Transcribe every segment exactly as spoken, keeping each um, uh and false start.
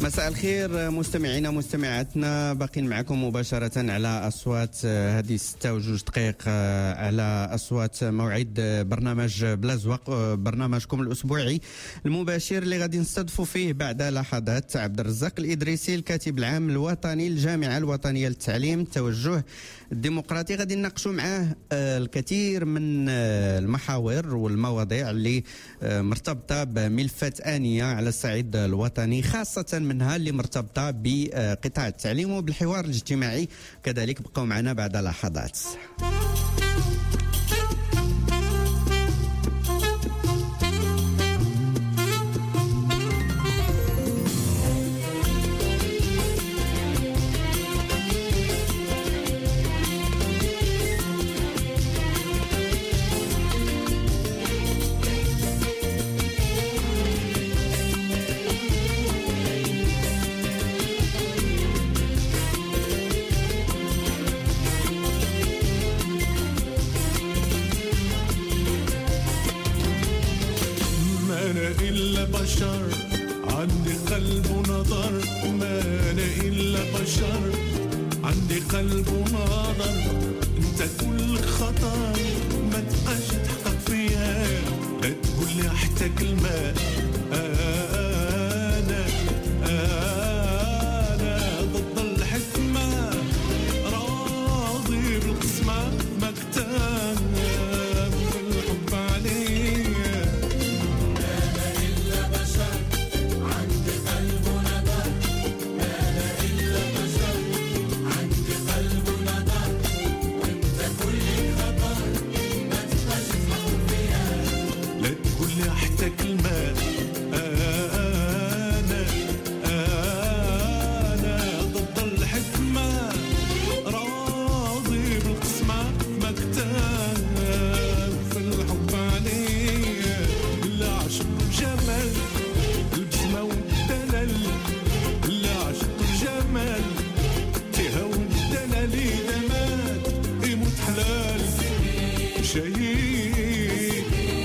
مساء الخير مستمعينا مستمعاتنا، باقين معكم مباشرة على أصوات هذه ستة وجوج دقائق على أصوات موعد برنامج بلا زواق، برنامجكم الأسبوعي المباشر اللي غادي نستضيفوا فيه بعد لحظات عبد الرزاق الإدريسي الكاتب العام الوطني للجامعة الوطنية للتعليم التوجه الديمقراطي. غادي نناقشوا معاه الكثير من المحاور والمواضيع اللي مرتبطة بملفات آنية على الصعيد الوطني، خاصة منها اللي مرتبطة بقطاع التعليم وبالحوار الاجتماعي. كذلك بقوا معنا بعد لحظات. بشر عندي قلب ونظر، ما أنا إلا بشر عندي قلب ونظر. أنت كل خطر ما تبقاش تحقق فيها، لا تقول لي حتى كلمة. أنا أنا ضد الحكمة، راضي بالقسمة، مكتان في الحب عليا. كلمات أنا أنا ضد الحكمة، راضي بالقسمة، مكتان في الحب عليا. لا عشق جمال البسمة والدلال، لا عشق جمال تيها والدلال، دمات يموت حلال شهيد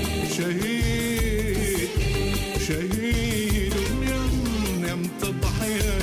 شهيد شهيد يم تضحية.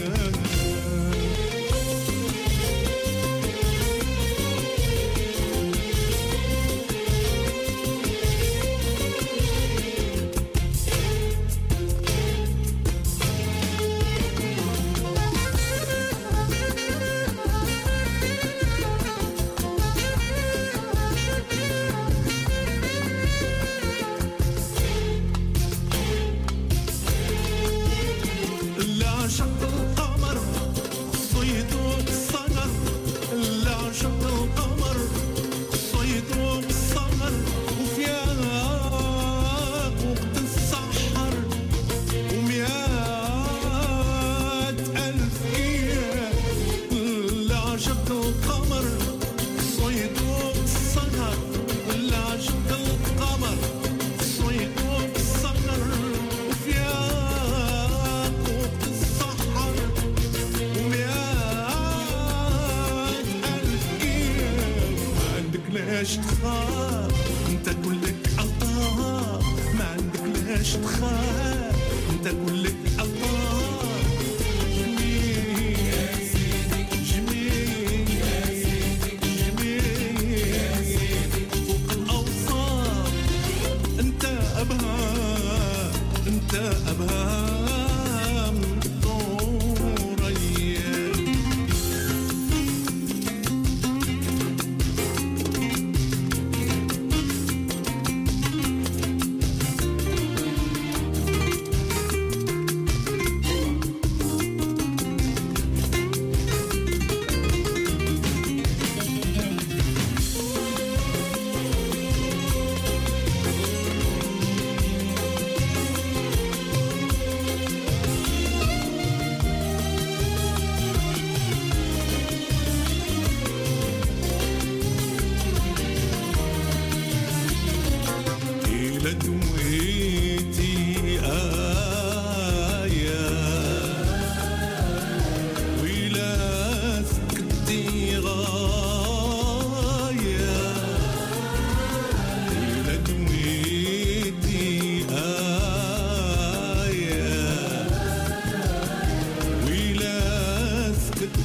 ليش تخاف انت كلك عطاء، ما عندك ليش تخاف انت كلك عطاء. جميل يا سيدي جميل يا سيدي جميل يا سيدي فوق الأوصاف. انت أبهى انت أبهى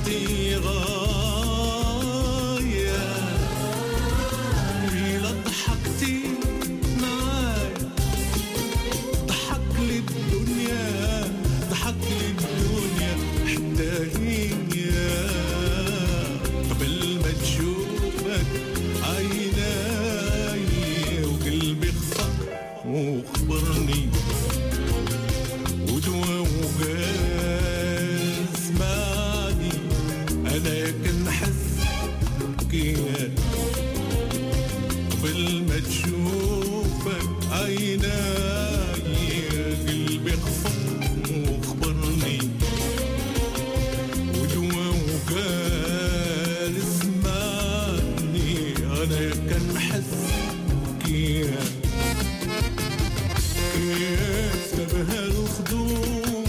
عندي غاية وإلا ضحكتي معايا ضحك لي الدنيا ضحك لي الدنيا حتى هي قبل ما تشوفك عيناي وقلبي خفق وخبرني ودوا وقال سمعني انا كنحس كيان قبل ما تشوفك عيناي قلبي خفق وخبرني ودوا وقال سمعني انا كنحس كيان كيف تبهى الخدود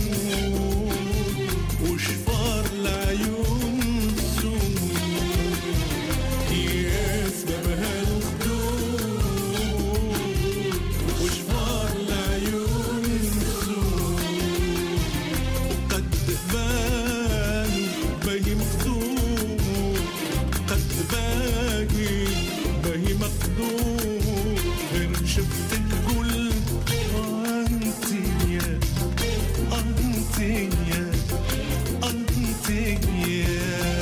وشفار العيون سود كيف تبهى الخدود وشفار العيون سود وقد بان باهي مخدود قد باقي باهي مخدود غير شفتك قلت أنتي يا أنتي يا أنتي يا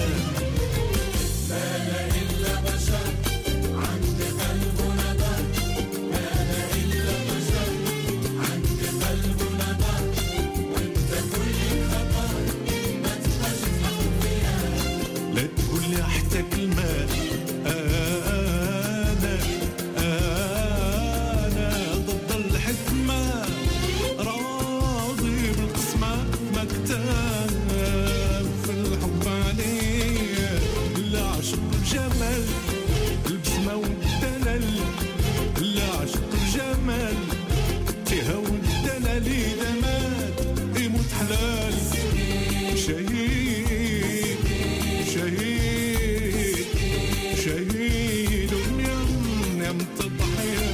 لا تقول لي حتى كلمة أنا أنا ضد الحكمة راضي بالقسمة مكتاب في الحب عليا لا عشق الجمال البسمة والدلال لا عشق الجمال تيها والدلال إذا مات يموت حلال شهيد شهيد شهيد يم يم تضحيا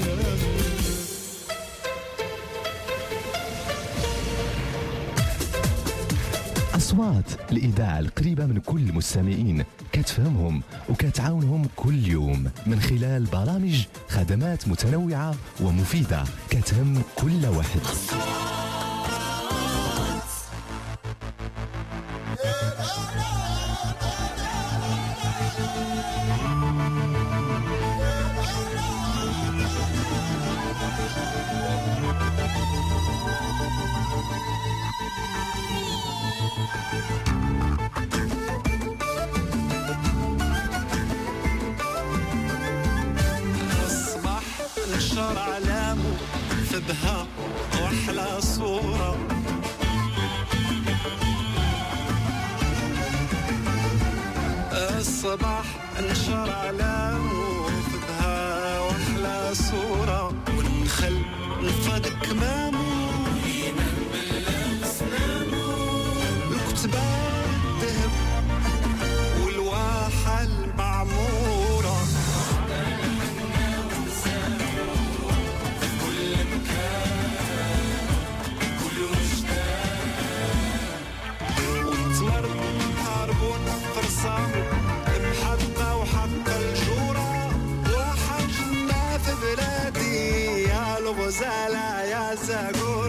أصوات الإذاعة القريبة من كل المستمعين كتفهمهم وكتعاونهم كل يوم من خلال برامج خدمات متنوعة ومفيدة كتهم كل واحد. الصباح نشر علامه في بها واحلى صورة الصباح نشر علامه في بها واحلى صورة والنخل نفض كمامه الكتبة الذهب والواحة المعمورة والتمر هاربون فرصة محطة وحق الجورة وحجنا في بلادي يا الغزالة يا زاقور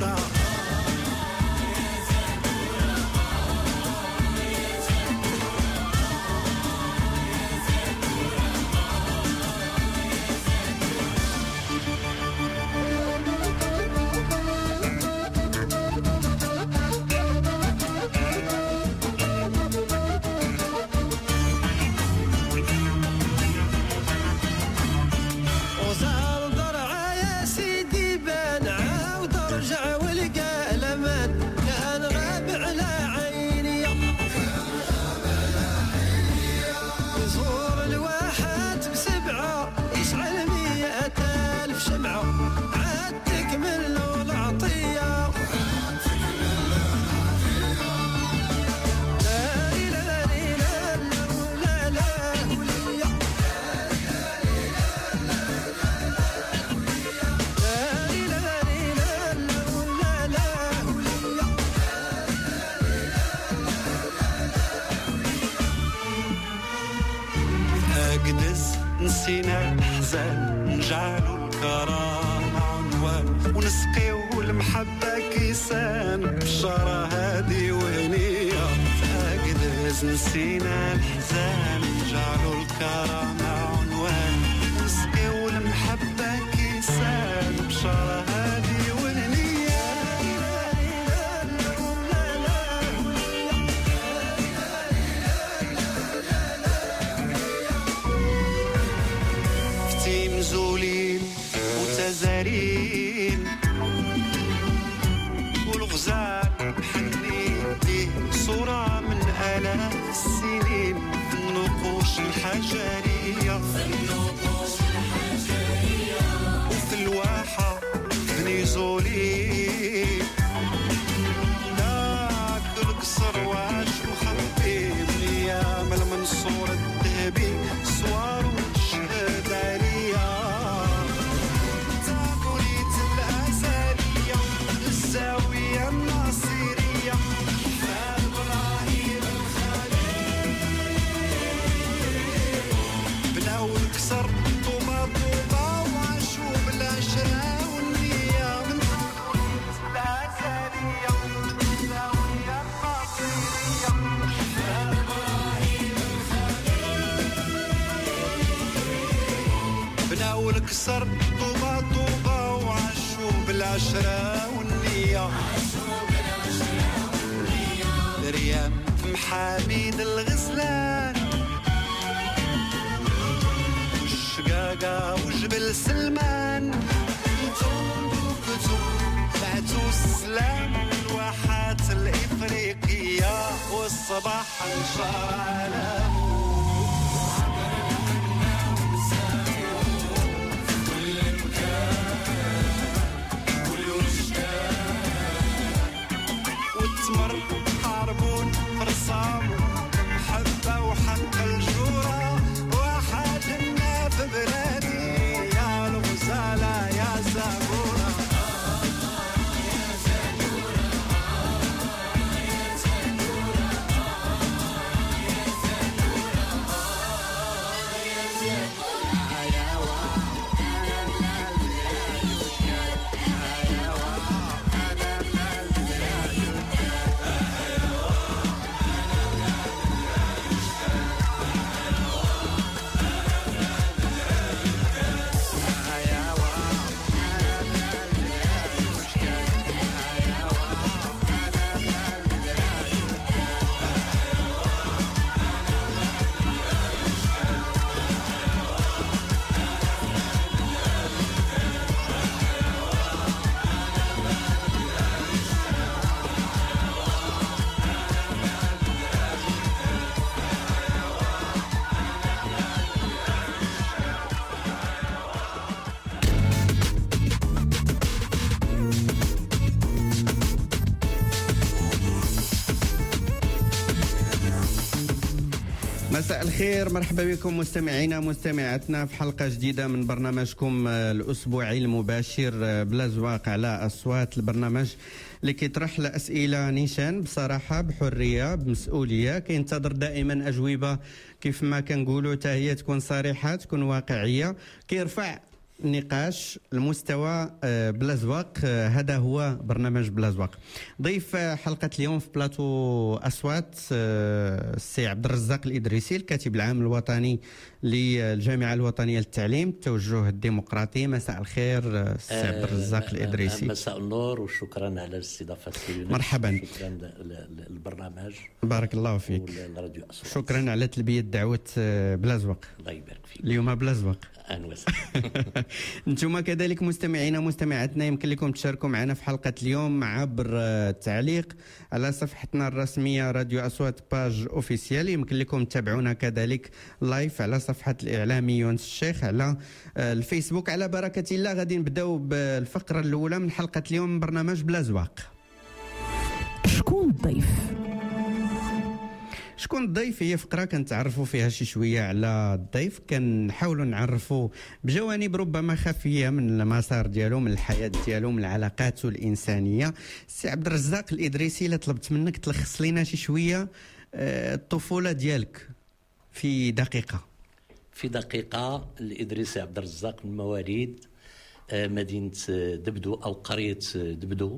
أقدس نسينا الحزن نجعلوا الكرامة عنوان ونسقيو المحبة كيسان بشارة هادي وهنية أقدس نسينا الحزن نجعلوا الكرامة عنوان ونسقيو المحبة كيسان بشارة هادي وهنية فتيم زولين متزارين والغزال محنين ليه صورة من آلاف السنين في النقوش الحجرية وفي الواحة بني زولين داك القصر واش مخبي من أيام المنصور الذهبي صوار والشهد عليا تاكوليت الأزلية الزاوية الناصرية إبراهيم الخليل بناو الكسر طوبة طوبة وعاشوا بالعشرة والنية من تاكوليت الأزلية الزاوية الناصرية إبراهيم بناو الكسر طوبة طوبة وعاشوا بالعشرة والنية ريام محاميد الغزلان والشقاقة وجبل سلمان بعتوا السلام الواحات الإفريقية والصباح انشار علامه والتمر حاربون فرصام حبة وحق الجورة واحد لنا في بلادي يا الغزالة يا زبورة مساء الخير، مرحبا بكم مستمعينا مستمعاتنا في حلقة جديدة من برنامجكم الأسبوعي المباشر بلا زواق على أصوات، البرنامج اللي كيطرح الأسئلة نيشان بصراحة بحرية بمسؤولية، كينتظر دائما أجوبة كيف ما كنقولوا حتى هي تكون صريحة تكون واقعية، كيرفع نقاش المستوى بلا زواق. هذا هو برنامج بلا زواق. ضيف حلقة اليوم في بلاطو أصوات السي عبد الرزاق الإدريسي، الكاتب العام الوطني للجامعة الوطنية للتعليم التوجه الديمقراطي. مساء الخير السي عبد الرزاق الإدريسي. مساء النور وشكرا على الاستضافة. مرحبا. شكرا للبرنامج. بارك الله فيك. والراديو أصوات. شكرا على تلبية دعوة بلا زواق. الله يبارك فيك. اليوم بلا زواق. أهلا وسهلا. انتم كذلك مستمعينا مستمعاتنا يمكن لكم تشاركوا معنا في حلقة اليوم عبر التعليق على صفحتنا الرسمية راديو أصوات باج أوفيسيال. يمكن لكم تتابعونا كذلك لايف على صفحة الإعلامي يونس الشيخ على الفيسبوك. على بركة الله غادي نبداو بالفقرة الأولى من حلقة اليوم من برنامج بلا زواق. شكون الضيف؟ شكون الضيف هي فقره كنتعرفوا فيها شي شويه على الضيف، كنحاولوا نعرفوا بجوانب ربما خفيه من المسار ديالو، من الحياه ديالو، من العلاقات الانسانيه. سي عبد الرزاق الادريسي، لا طلبت منك تلخص لنا شي شويه الطفوله ديالك في دقيقه. في دقيقة الإدريسي عبد الرزاق من مواليد آه، مدينة آه، دبدو أو قرية آه، دبدو.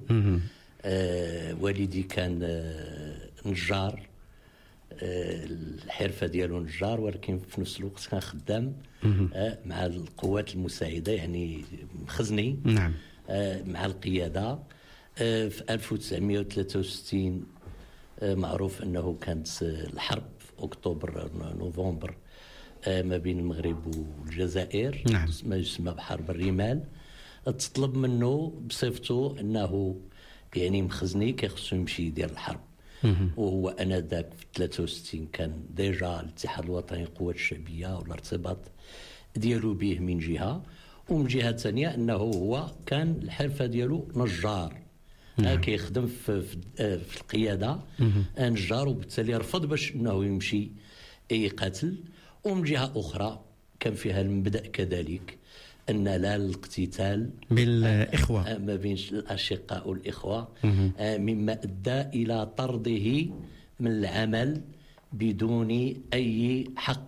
آه، والدي كان آه، نجار، آه، الحرفة ديالو نجار، ولكن في نفس الوقت كان خدام آه، مع القوات المساعدة، يعني مخزني. نعم. آه، مع القيادة. آه، في ألف وتسعمائة وثلاثة وستين آه، معروف أنه كانت آه، الحرب في أكتوبر نوفمبر آه، ما بين المغرب والجزائر. نعم. ما يسمى بحرب الرمال. تطلب منه بصفته أنه يعني مخزني كيخصو يمشي يدير الحرب. وهو انذاك في ثلاثة وستين كان ديجا الاتحاد الوطني للقوات الشعبيه والارتباط ديالو به من جهه، ومن جهه ثانيه انه هو كان الحرفه ديالو نجار. نعم. كيخدم في, في, في القياده نجار، وبالتالي رفض باش انه يمشي يقاتل. ومن جهه اخرى كان فيها المبدا كذلك أن لا الاقتتال بين الإخوة ما بين الأشقاء والإخوة، مما أدى إلى طرده من العمل بدون أي حق.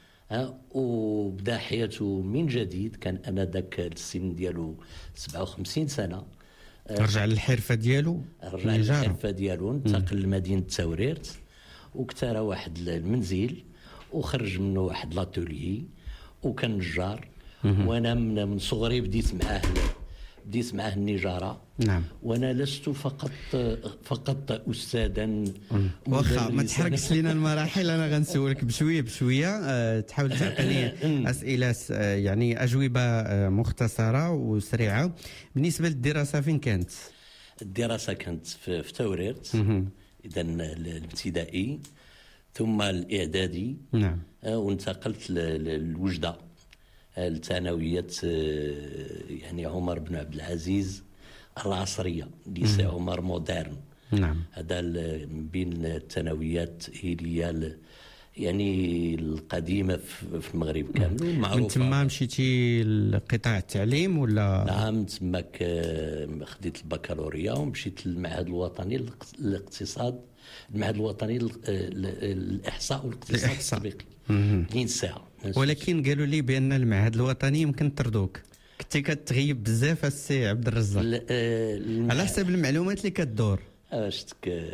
وبدا حياته من جديد. كان آنذاك السن ديالو سبعة وخمسين سنة. رجع للحرفة ديالو، رجع للحرفة ديالو، انتقل لمدينة تاوريرت واكترى واحد المنزل وخرج منه واحد لاتولي، وكان نجار. وانا من من صغري بديت معاه بديت معاه النجاره. نعم. وانا لست فقط فقط استاذا. واخا ما تحركش لينا المراحل، انا غنسولك بشويه بشويه. أه تحاول تعطيني اسئله آه يعني اجوبه آه مختصره وسريعه. بالنسبه للدراسه فين كانت؟ الدراسه كانت في, في تاوريرت، اذا الابتدائي ثم الاعدادي. نعم. أه وانتقلت للوجده الثانوية يعني عمر بن عبد العزيز العصرية، ليسي عمر مودرن. نعم. هذا بين الثانويات هي يعني القديمة في المغرب كامل معروفة. من تما مشيتي لقطاع التعليم ولا؟ نعم، تماك خديت البكالوريا ومشيت للمعهد الوطني للاقتصاد، المعهد الوطني للإحصاء والاقتصاد التطبيقي لينسا. ولكن قالوا لي بان المعهد الوطني يمكن طردوك، كنتي كتغيب بزاف السي عبد الرزاق على حسب المعلومات اللي كتدور. اشتك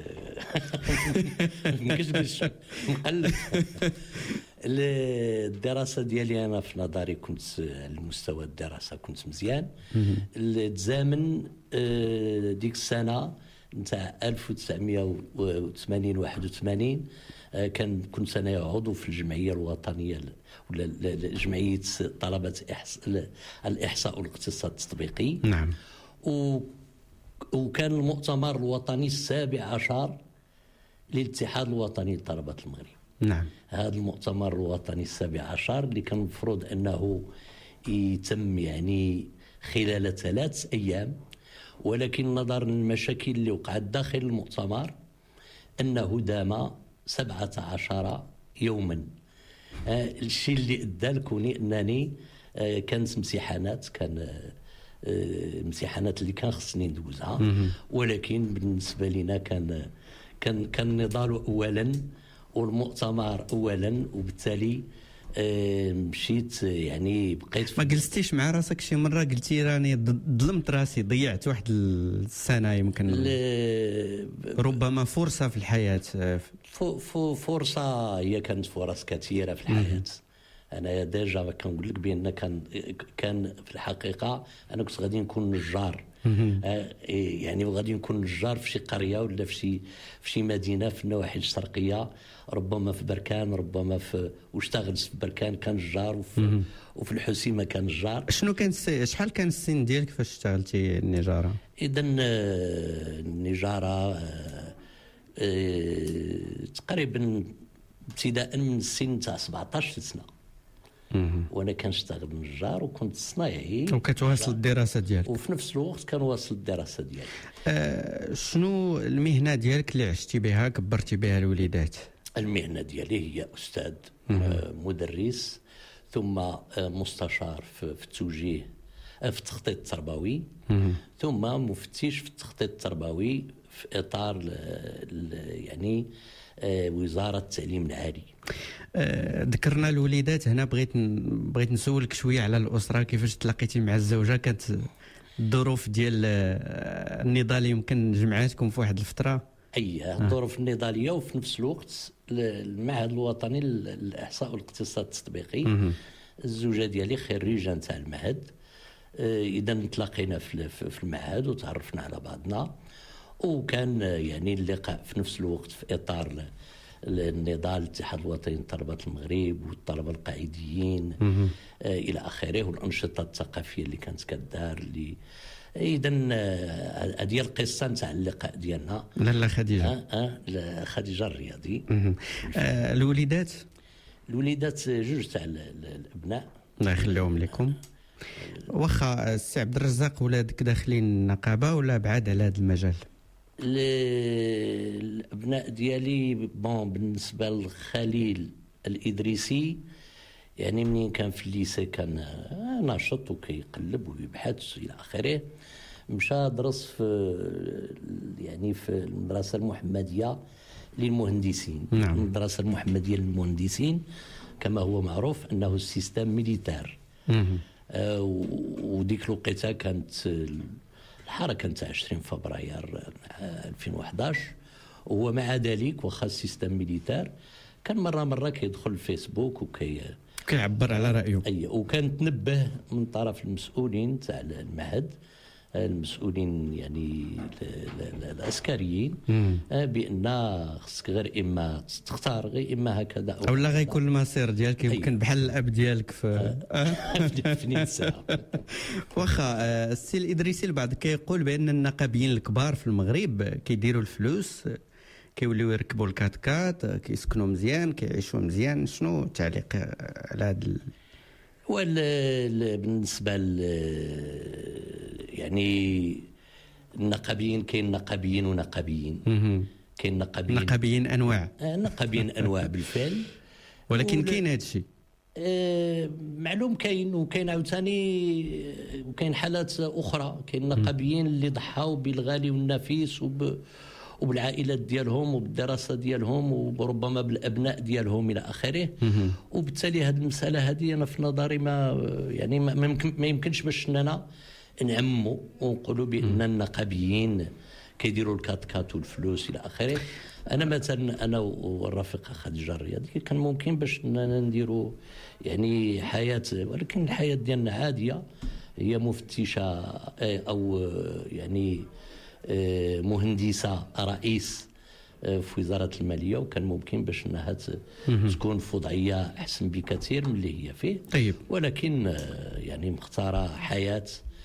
نكذبش نقلب. الدراسه ديالي انا في نظري كنت على المستوى الدراسه كنت مزيان. تزامن ديك السنه نتاع ألف وتسعمائة وثمانين واحد وثمانين كان كنت انا عضو في الجمعيه الوطنيه ولا جمعيه طلبه الاحصاء والاقتصاد التطبيقي. نعم. و وكان المؤتمر الوطني السابع عشر للاتحاد الوطني لطلبه المغرب. نعم. هذا المؤتمر الوطني السابع عشر اللي كان المفروض انه يتم يعني خلال ثلاث ايام، ولكن نظرا للمشاكل اللي وقعت داخل المؤتمر انه دام سبعة عشر يوما. آه الشيء اللي ادى لكوني انني آه كانت امتحانات كان آه امتحانات اللي كان خصني ندوزها، ولكن بالنسبه لنا كان كان كان النضال اولا والمؤتمر اولا، وبالتالي آه مشيت يعني بقيت. ما جلستيش مع راسك شي مره قلتي راني ظلمت راسي ضيعت واحد السنه يمكن ربما فرصه في الحياه؟ فرصه هي كانت فرص كثيره في الحياه. انا ديجا كنقول لك بان كان كان في الحقيقه انا كنت غادي نكون نجار. آه يعني غادي نكون نجار في شي قريه ولا في شي في شي مدينه في النواحي الشرقيه، ربما في بركان، ربما في واشتغلت في بركان كان نجار، وفي وفي الحسيمه كان نجار. شنو كان شحال كان السن ديالك فاش اشتغلتي النجاره؟ اذا النجاره آه آه تقريبا ابتداء من السن تاع سبعطاش سنه. وانا كنشتغل نجار وكنت صنايعي وكتواصل الدراسه ديالك، وفي نفس الوقت كنواصل الدراسه ديالي. آه شنو المهنه ديالك اللي عشتي بها كبرتي بها الوليدات؟ المهنه ديالي هي استاذ آه مدرس، ثم آه مستشار في, في التوجيه آه في التخطيط التربوي، ثم مفتش في التخطيط التربوي في اطار ل ل يعني آه، وزاره التعليم العالي. آه، ذكرنا الوليدات هنا، بغيت بغيت نسولك شويه على الاسره، كيفاش تلاقيتي مع الزوجه؟ كانت الظروف ديال آه، النضال يمكن جمعاتكم في واحد الفتره؟ اي الظروف النضاليه، وفي نفس الوقت المعهد الوطني للاحصاء والاقتصاد التطبيقي. الزوجه ديالي خريجه نتاع المعهد، اذا تلاقينا في في المعهد وتعرفنا على بعضنا، وكان يعني اللقاء في نفس الوقت في اطار النضال الاتحاد الوطني لطلبه المغرب والطلبه القاعديين آه الى اخره، والانشطه الثقافيه اللي كانت كدار اللي اذا هذه القصه نتاع اللقاء ديالنا. لاله خديجه. اه, آه خديجه الرياضي. آه الوليدات الوليدات جوج تاع الابناء الله يخليهم لكم. واخا السي عبد الرزاق ولادك داخلين النقابه ولا بعاد على هذا المجال؟ الابناء ديالي بون بالنسبه للخليل الادريسي، يعني منين كان في الليسي كان ناشط وكيقلب ويبحث الى اخره. مشى درس في يعني في المدرسه المحمديه للمهندسين. نعم. المدرسه المحمديه للمهندسين كما هو معروف انه السيستم ميليتار. آه وديك الوقيته كانت الحركه نتاع عشرين فبراير ألفين وأحد عشر، وهو مع ذلك واخا السيستم ميليتار كان مره مره كيدخل الفيسبوك وكي كيعبر على رايه. اي وكان تنبه من طرف المسؤولين تاع المعهد، المسؤولين يعني العسكريين، بان خصك غير اما تختار غير اما هكذا او لا غيكون المصير ديالك يمكن بحال الاب ديالك في في نيسا. واخا السي الادريسي البعض كيقول بان النقابيين الكبار في المغرب كيديروا الفلوس، كيوليو يركبوا الكاتكات، كيسكنوا مزيان، كيعيشوا مزيان. شنو التعليق على هذا ال... بالنسبه ل يعني النقابيين، كاين نقابيين ونقابيين، كاين نقابيين نقابيين انواع آه نقابيين انواع بالفعل، ولكن كاين هذا الشيء آه معلوم كاين، وكاين عاوتاني وكاين حالات اخرى. كاين نقابيين اللي ضحاو بالغالي والنفيس وب وبالعائلات ديالهم وبالدراسه ديالهم وربما بالابناء ديالهم الى اخره. وبالتالي هذه المساله هذه انا في نظري ما يعني ما يمكن ما يمكنش باش اننا نعموا ونقولوا بان النقابيين كيديروا الكاتكات والفلوس الى اخره. انا مثلا انا والرفيقه خديجه الرياضي كان ممكن باش اننا نديروا يعني حياه، ولكن الحياه ديالنا عاديه، هي مفتشه او يعني مهندسه رئيس في وزاره الماليه، وكان ممكن باش انها تكون في وضعيه احسن بكثير من اللي هي فيه. طيب. ولكن يعني مختاره حياه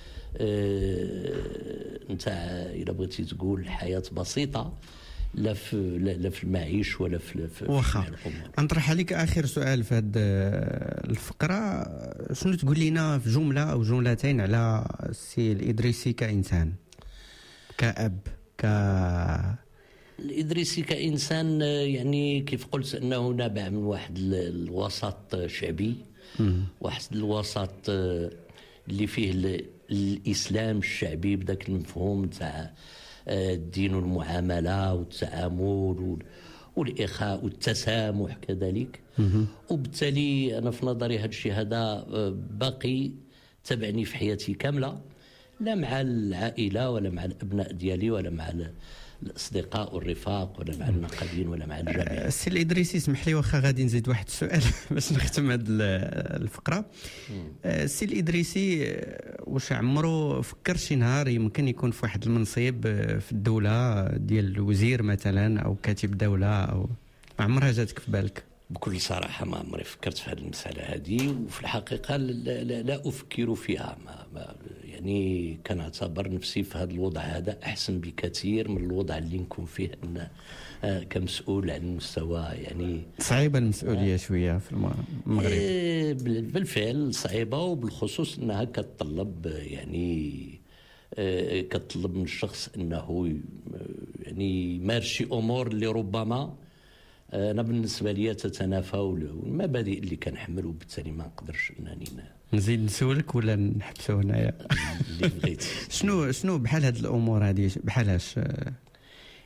نتاع اذا بغيتي تقول حياه بسيطه، لا في لا في المعيش ولا في واخا. نطرح عليك اخر سؤال في هذه الفقره، شنو تقول لنا في جمله او جملتين على السي الادريسي كانسان، كأب، ك الإدريسي كإنسان؟ يعني كيف قلت أنه نابع من واحد الوسط شعبي، واحد الوسط اللي فيه الإسلام الشعبي بداك المفهوم تاع الدين والمعاملة والتعامل والإخاء والتسامح كذلك. وبالتالي أنا في نظري هذا الشيء هذا باقي تبعني في حياتي كاملة، لا مع العائلة ولا مع الأبناء ديالي ولا مع الأصدقاء والرفاق ولا مع النقابين ولا مع الجميع. السي الإدريسي اسمح لي واخا غادي نزيد واحد السؤال باش نختم هذه الفقرة. السي الإدريسي واش عمرو فكر شي نهار يمكن يكون في واحد المنصب في الدولة ديال الوزير مثلا أو كاتب دولة، أو ما عمرها جاتك في بالك؟ بكل صراحة ما عمري فكرت في هذه المسألة هذه، وفي الحقيقة لا, لا, لا أفكر فيها. ما ما يعني كنعتبر نفسي في هذا الوضع هذا أحسن بكثير من الوضع اللي نكون فيه أنا آه كمسؤول عن المستوى. يعني صعيبة المسؤولية آه شوية في المغرب. آه بالفعل صعيبة، وبالخصوص أنها كتطلب يعني آه كتطلب من الشخص أنه يعني يمارس شي أمور اللي ربما أنا بالنسبة لي تتنافى والمبادئ اللي كنحمل، وبالتالي ما نقدرش أنني نزيد نسولك ولا نحبسوا هنايا؟ اللي بغيتي. شنو شنو بحال هاد الأمور هذه بحالاش؟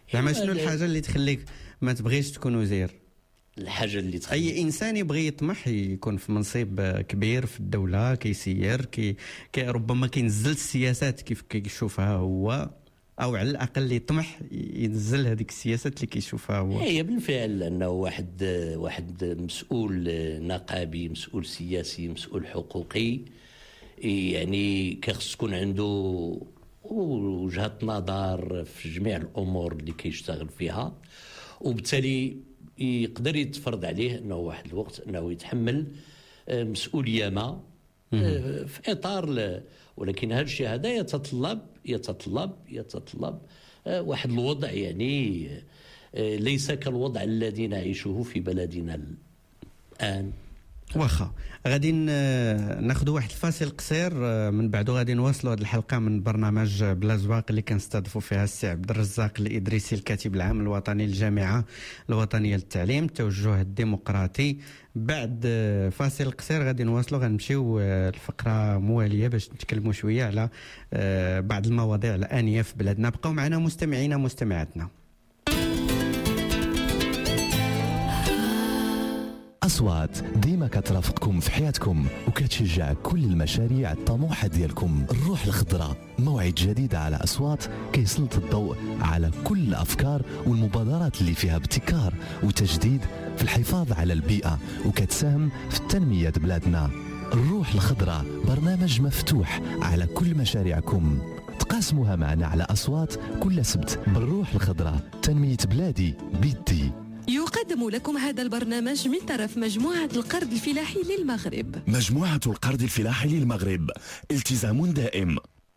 زعما شنو الحاجه اللي تخليك ما تبغيش تكون وزير؟ الحاجه اللي تخلي اي انسان يبغي يطمح يكون في منصب كبير في الدوله، كيسير كي, كي ربما كينزل السياسات كيف كيشوفها هو، او على الاقل يطمح ينزل هذيك السياسات اللي كيشوفها هو. هي بالفعل انه واحد واحد مسؤول نقابي، مسؤول سياسي، مسؤول حقوقي، يعني كيخص تكون عنده وجهة نظر في جميع الامور اللي كيشتغل فيها، وبالتالي يقدر يتفرض عليه انه واحد الوقت انه يتحمل مسؤوليه ما في اطار، ولكن هذا الشيء هذا يتطلب يتطلب يتطلب واحد الوضع يعني ليس كالوضع الذي نعيشه في بلدنا الان. واخا غادي ناخذ واحد الفاصل قصير، من بعده غادي نواصلوا هذه الحلقه من برنامج بلا زواق اللي كنستضيفوا فيها السي عبد الرزاق الإدريسي الكاتب العام الوطني للجامعه الوطنيه للتعليم التوجه الديمقراطي. بعد فاصل قصير غادي نواصلوا، غنمشيو الفقره مواليه باش نتكلموا شويه على بعض المواضيع الانيه في بلادنا. بقاو معنا مستمعينا مستمعاتنا. أصوات ديما كترافقكم في حياتكم وكتشجع كل المشاريع الطموحة ديالكم. الروح الخضراء موعد جديد على أصوات كيسلط الضوء على كل الأفكار والمبادرات اللي فيها ابتكار وتجديد في الحفاظ على البيئة وكتساهم في التنمية بلادنا. الروح الخضراء برنامج مفتوح على كل مشاريعكم، تقاسموها معنا على أصوات كل سبت. بالروح الخضراء تنمية بلادي بيدي. يقدم لكم هذا البرنامج من طرف مجموعة القرض الفلاحي للمغرب. مجموعة القرض الفلاحي للمغرب، التزام دائم.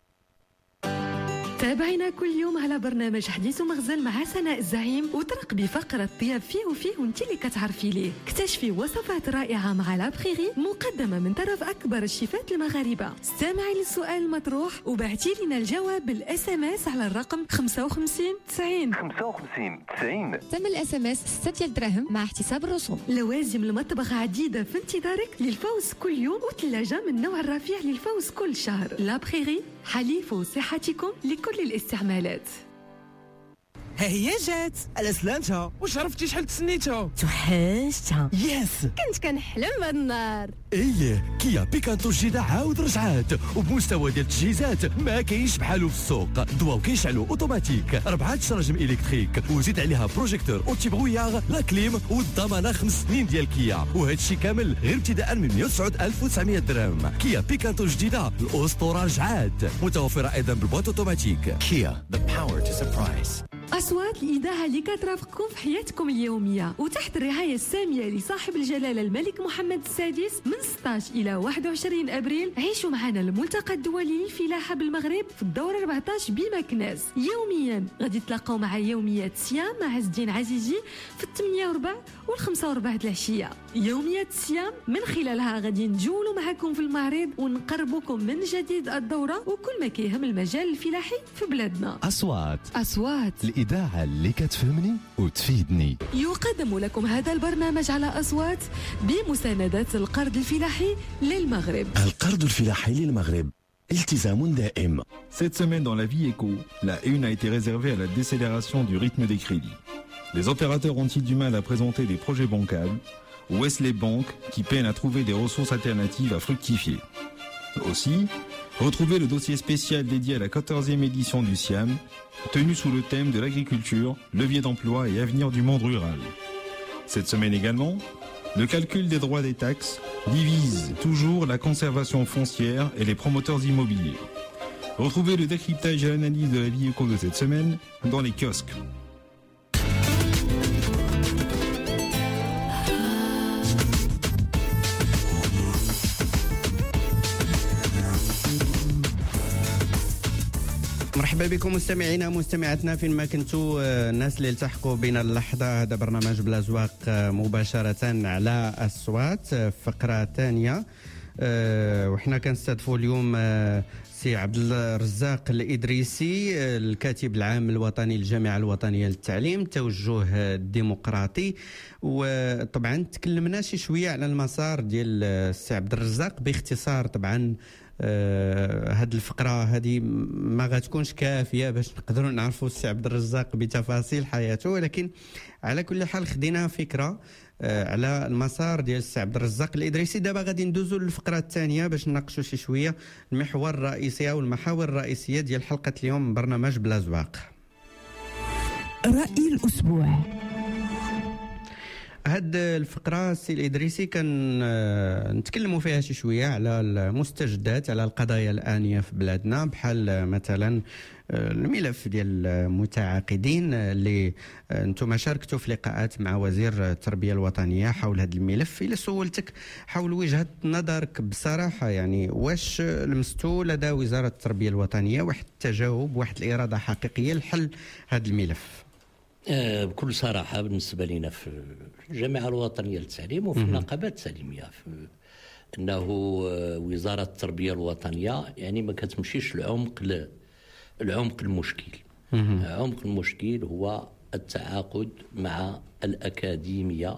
تابعنا كل يوم على برنامج حديث مغزل مع سناء الزعيم، وترقبي فقرة طياب فيه وفيه وانت اللي كتعرفي ليه. اكتشفي وصفات رائعة مع لابخيغي مقدمة من طرف أكبر الشيفات المغاربة. استمعي للسؤال المطروح وبعتي لنا الجواب بالاس ام اس على الرقم خمسة وخمسين تسعين خمسة وخمسين تسعين. ثمن الاس ام اس ستة ديال الدراهم مع احتساب الرسوم. لوازم المطبخ عديدة في انتظارك للفوز كل يوم، وثلاجة من نوع الرفيع للفوز كل شهر. لابخيغي حليف صحتكم لكل الاستعمالات. ها هي جات على سلامتها. واش عرفتي شحال تسنيتها؟ توحشتها. يس كنت كنحلم بهاد النهار. ايه كيا بيكانتو الجديدة عاود رجعات وبمستوى ديال التجهيزات ما كاينش بحالو في السوق. ضواو كيشعلوا اوتوماتيك، ربعة شرجم الكتريك، وزيد عليها بروجيكتور اوتي بغوياغ، لا كليم والضمانه خمس سنين ديال كيا، وهذا الشيء كامل غير ابتداء من مئة وتسعة ألف وتسعمائة درهم. كيا بيكانتو الجديدة الاسطوره رجعات، متوفره ايضا بالبوات اوتوماتيك. كيا the power to surprise. أصوات الإذاعة اللي كترافقكم في حياتكم اليومية وتحت الرعاية السامية لصاحب الجلالة الملك محمد السادس. من ستة عشر إلى واحد وعشرين أبريل عيشوا معنا الملتقى الدولي للفلاحة بالمغرب في الدورة أربعة عشر بمكناس. يوميا غادي تلاقوا مع يوميات صيام مع عز الدين عزيزي في الثمانية وربع والخمسة وربع العشية. يوميات الصيام من خلالها غادي نجولوا معكم في المعرض ونقربوكم من جديد الدورة وكل ما كيهم المجال الفلاحي في بلادنا. أصوات أصوات الإذاعة اللي كتفهمني وتفيدني. يقدم لكم هذا البرنامج على أصوات بمساندة القرض الفلاحي للمغرب. القرض الفلاحي للمغرب، التزام دائم. Cette semaine dans la vie éco, la une a été réservée à la décélération du rythme des crédits. Les opérateurs ont-ils du mal à présenter des projets bancables, ou est-ce les banques qui peinent à trouver des ressources alternatives à fructifier? Aussi, retrouvez le dossier spécial dédié à la quatorzième édition du SIAM, tenu sous le thème de l'agriculture, levier d'emploi et avenir du monde rural. Cette semaine également, le calcul des droits des taxes divise toujours la conservation foncière et les promoteurs immobiliers. Retrouvez le décryptage et l'analyse de la vie éco de cette semaine dans les kiosques. مرحبا بكم مستمعينا مستمعاتنا فين ما كنتوا. الناس اللي التحقوا بنا اللحظه، هذا برنامج بلا زواق مباشره على الصوات، فقره ثانيه. وحنا كنستضيفوا اليوم سي عبد الرزاق الإدريسي الكاتب العام الوطني للجامعه الوطنيه للتعليم توجه الديمقراطي. وطبعا تكلمنا شي شويه على المسار ديال السي عبد الرزاق باختصار. طبعا هذه الفقره هذه ما غتكونش كافيه باش نقدروا نعرفوا السي عبد الرزاق بتفاصيل حياته، ولكن على كل حال خدينا فكره على المسار ديال السي عبد الرزاق الإدريسي. دابا غادي ندوزوا للفقره الثانيه باش نناقشوا شي شويه المحور الرئيسي او المحاور الرئيسيه ديال حلقه اليوم من برنامج بلا زواق. رأي الأسبوع. هاد الفقره السي الإدريسي كان نتكلموا فيها شي شويه على المستجدات، على القضايا الآنية في بلادنا، بحال مثلا الملف ديال المتعاقدين اللي انتم شاركتوا في لقاءات مع وزير التربيه الوطنيه حول هذا الملف. الى سولتك حول وجهه نظرك بصراحه، يعني واش لمستوا لدى وزاره التربيه الوطنيه واحد التجاوب، واحد الاراده حقيقيه لحل هذا الملف؟ آه بكل صراحه بالنسبه لنا في الجامعه الوطنيه للتعليم وفي النقابات التعليميه في انه وزاره التربيه الوطنيه يعني ما كتمشيش العمق العمق المشكل. عمق المشكل هو التعاقد مع الأكاديمية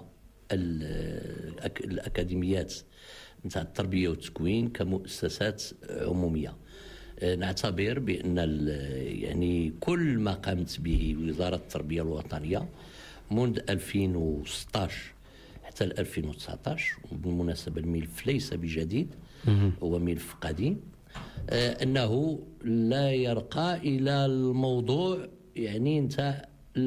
الأكاديميات نتاع التربية والتكوين كمؤسسات عمومية. نعتبر بأن يعني كل ما قامت به وزارة التربية الوطنية منذ ألفين وستطاش حتى ألفين وتسعطاش، وبالمناسبة الملف ليس بجديد، هو ملف قديم، أنه لا يرقى إلى الموضوع يعني نتاع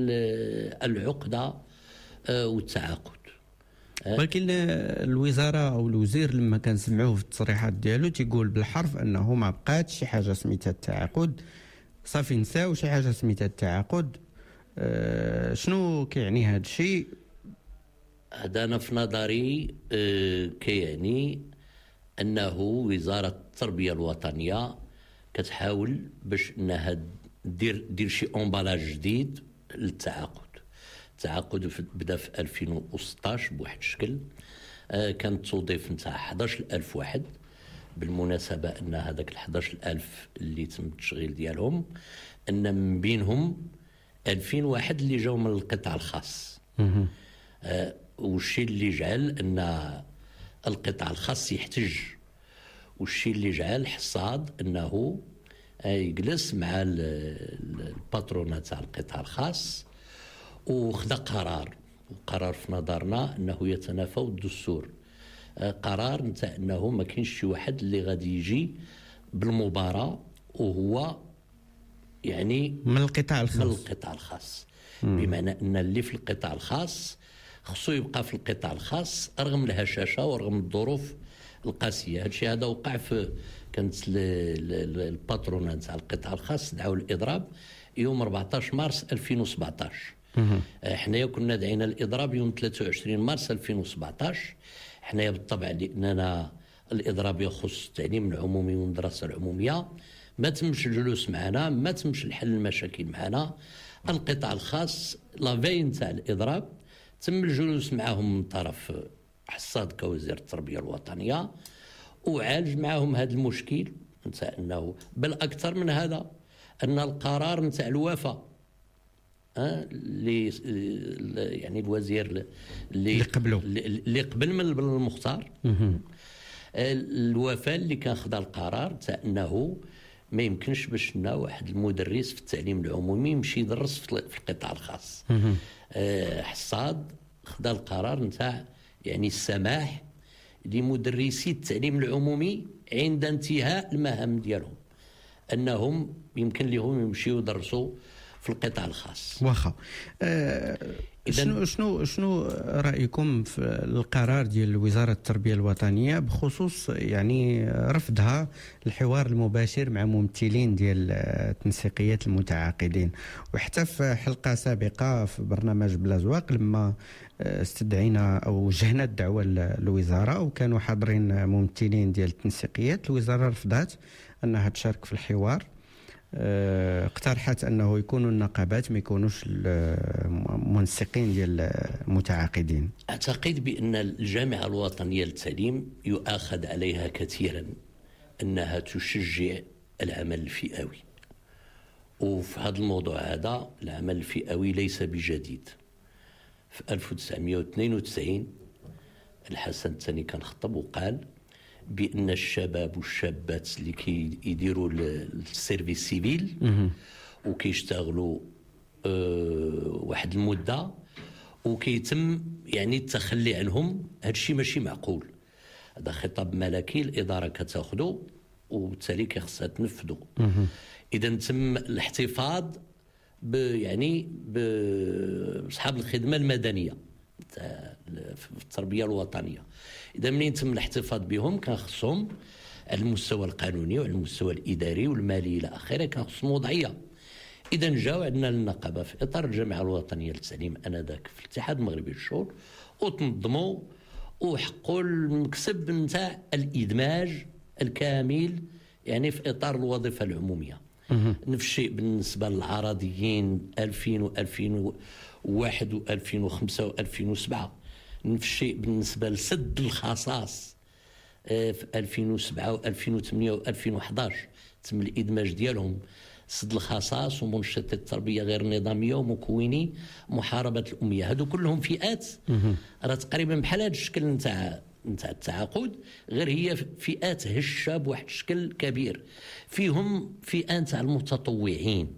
العقدة والتعاقد. ولكن الوزارة أو الوزير لما كان سمعوه في التصريحات ديالو تيقول بالحرف أنه ما بقاتش شي حاجة سميتها التعاقد، صافي نساو شي حاجة سميتها التعاقد. أه شنو كيعني هذا الشيء؟ هذا أنا في نظري أه كيعني أنه وزارة التربية الوطنية كتحاول باش أنها دير دير شي أمبالاج جديد للتعاقد. التعاقد بدا في ألفين وستطاش بواحد الشكل، آه كانت توظيف نتاع حداش ألف واحد. بالمناسبة أن هذاك الحداش ألف اللي تم التشغيل ديالهم أن من بينهم ألفين واحد اللي جاو من القطاع الخاص. آه والشيء اللي جعل أن القطاع الخاص يحتج، والشيء اللي جعل حصاد أنه يجلس مع الباترونة تاع القطاع الخاص وخذ قرار، وقرار في نظرنا أنه يتنافى الدستور. قرار نتاع أنه ما كاينش شي واحد اللي غادي يجي بالمباراة وهو يعني من القطاع الخاص، من القطاع الخاص. بمعنى أن اللي في القطاع الخاص خصو يبقى في القطاع الخاص رغم الهشاشة ورغم الظروف القاسية. هذا الشيء هذا وقع في كانت الباترونة نتاع القطاع الخاص دعوا الإضراب يوم أربعطاش مارس ألفين وسبعطاش. حنايا كنا دعينا الإضراب يوم ثلاثة وعشرين مارس ألفين وسبعطاش. حنايا بالطبع لأننا الإضراب يخص التعليم العمومي والدراسة العمومية ما تمش الجلوس معنا، ما تمش الحل المشاكل معنا. القطاع الخاص لافي نتاع الإضراب تم الجلوس معهم من طرف حصاد كوزير التربية الوطنية وعالج معهم هذا المشكل نتاع أنه بل أكثر من هذا أن القرار نتاع الوفاة اللي يعني الوزير اللي قبله اللي قبل من المختار الوفاة اللي كان خدا القرار تاع أنه ما يمكنش باش لنا واحد المدرس في التعليم العمومي يمشي يدرس في القطاع الخاص. أه حصاد خدا القرار نتاع يعني السماح لمدرسي التعليم العمومي عند انتهاء المهام ديالهم انهم يمكن لهم يمشيوا يدرسوا في القطاع الخاص. واخا أه شنو شنو شنو رايكم في القرار ديال وزاره التربيه الوطنيه بخصوص يعني رفضها الحوار المباشر مع ممثلين ديال تنسيقيات المتعاقدين؟ وحتى في حلقه سابقه في برنامج بلا زواق لما استدعينا او وجهنا الدعوه للوزاره وكانوا حاضرين ممثلين ديال التنسيقيات، الوزاره رفضت انها تشارك في الحوار. اقترحت انه يكونوا النقابات ما يكونوش المنسقين ديال المتعاقدين. اعتقد بان الجامعه الوطنيه للتعليم يؤاخذ عليها كثيرا انها تشجع العمل الفئوي، وفي هذا الموضوع هذا العمل الفئوي ليس بجديد. في ألف وتسعمائة واثنين وتسعين الحسن الثاني كان خطب وقال بان الشباب والشابات اللي كيديروا السيرفيس سيفيل وكيشتغلوا أه واحد المده وكيتم يعني التخلي عنهم، هذا الشيء ماشي معقول. هذا خطاب ملكي الاداره كتاخذه وبالتالي كيخصها تنفذه. اذا تم الاحتفاظ ب يعني باصحاب الخدمه المدنيه في التربيه الوطنيه. اذا منين تم الاحتفاظ بهم كان خصهم على المستوى القانوني وعلى المستوى الاداري والمالي الى اخره كان خصهم وضعيه. اذا جاو عندنا النقابه في اطار الجامعه الوطنيه للتعليم انذاك في الاتحاد المغربي للشغل وتنظموا وحقوا المكسب نتاع الادماج الكامل يعني في اطار الوظيفه العموميه. نفس الشيء بالنسبه للعرضيين ألفين وألفين وواحد وألفين وخمسة وألفين وسبعة. نفس الشيء بالنسبه لسد الخصاص في ألفين وسبعة وألفين وثمانية وألفين وأحد عشر تم الادماج ديالهم. سد الخصاص ومنشطات التربيه غير النظاميه ومكوني محاربه الاميه، هادو كلهم فئات راه تقريبا بحال هذا الشكل نتاع نتاع التعاقد، غير هي فئات هشه بواحد الشكل كبير. فيهم فئه نتاع المتطوعين،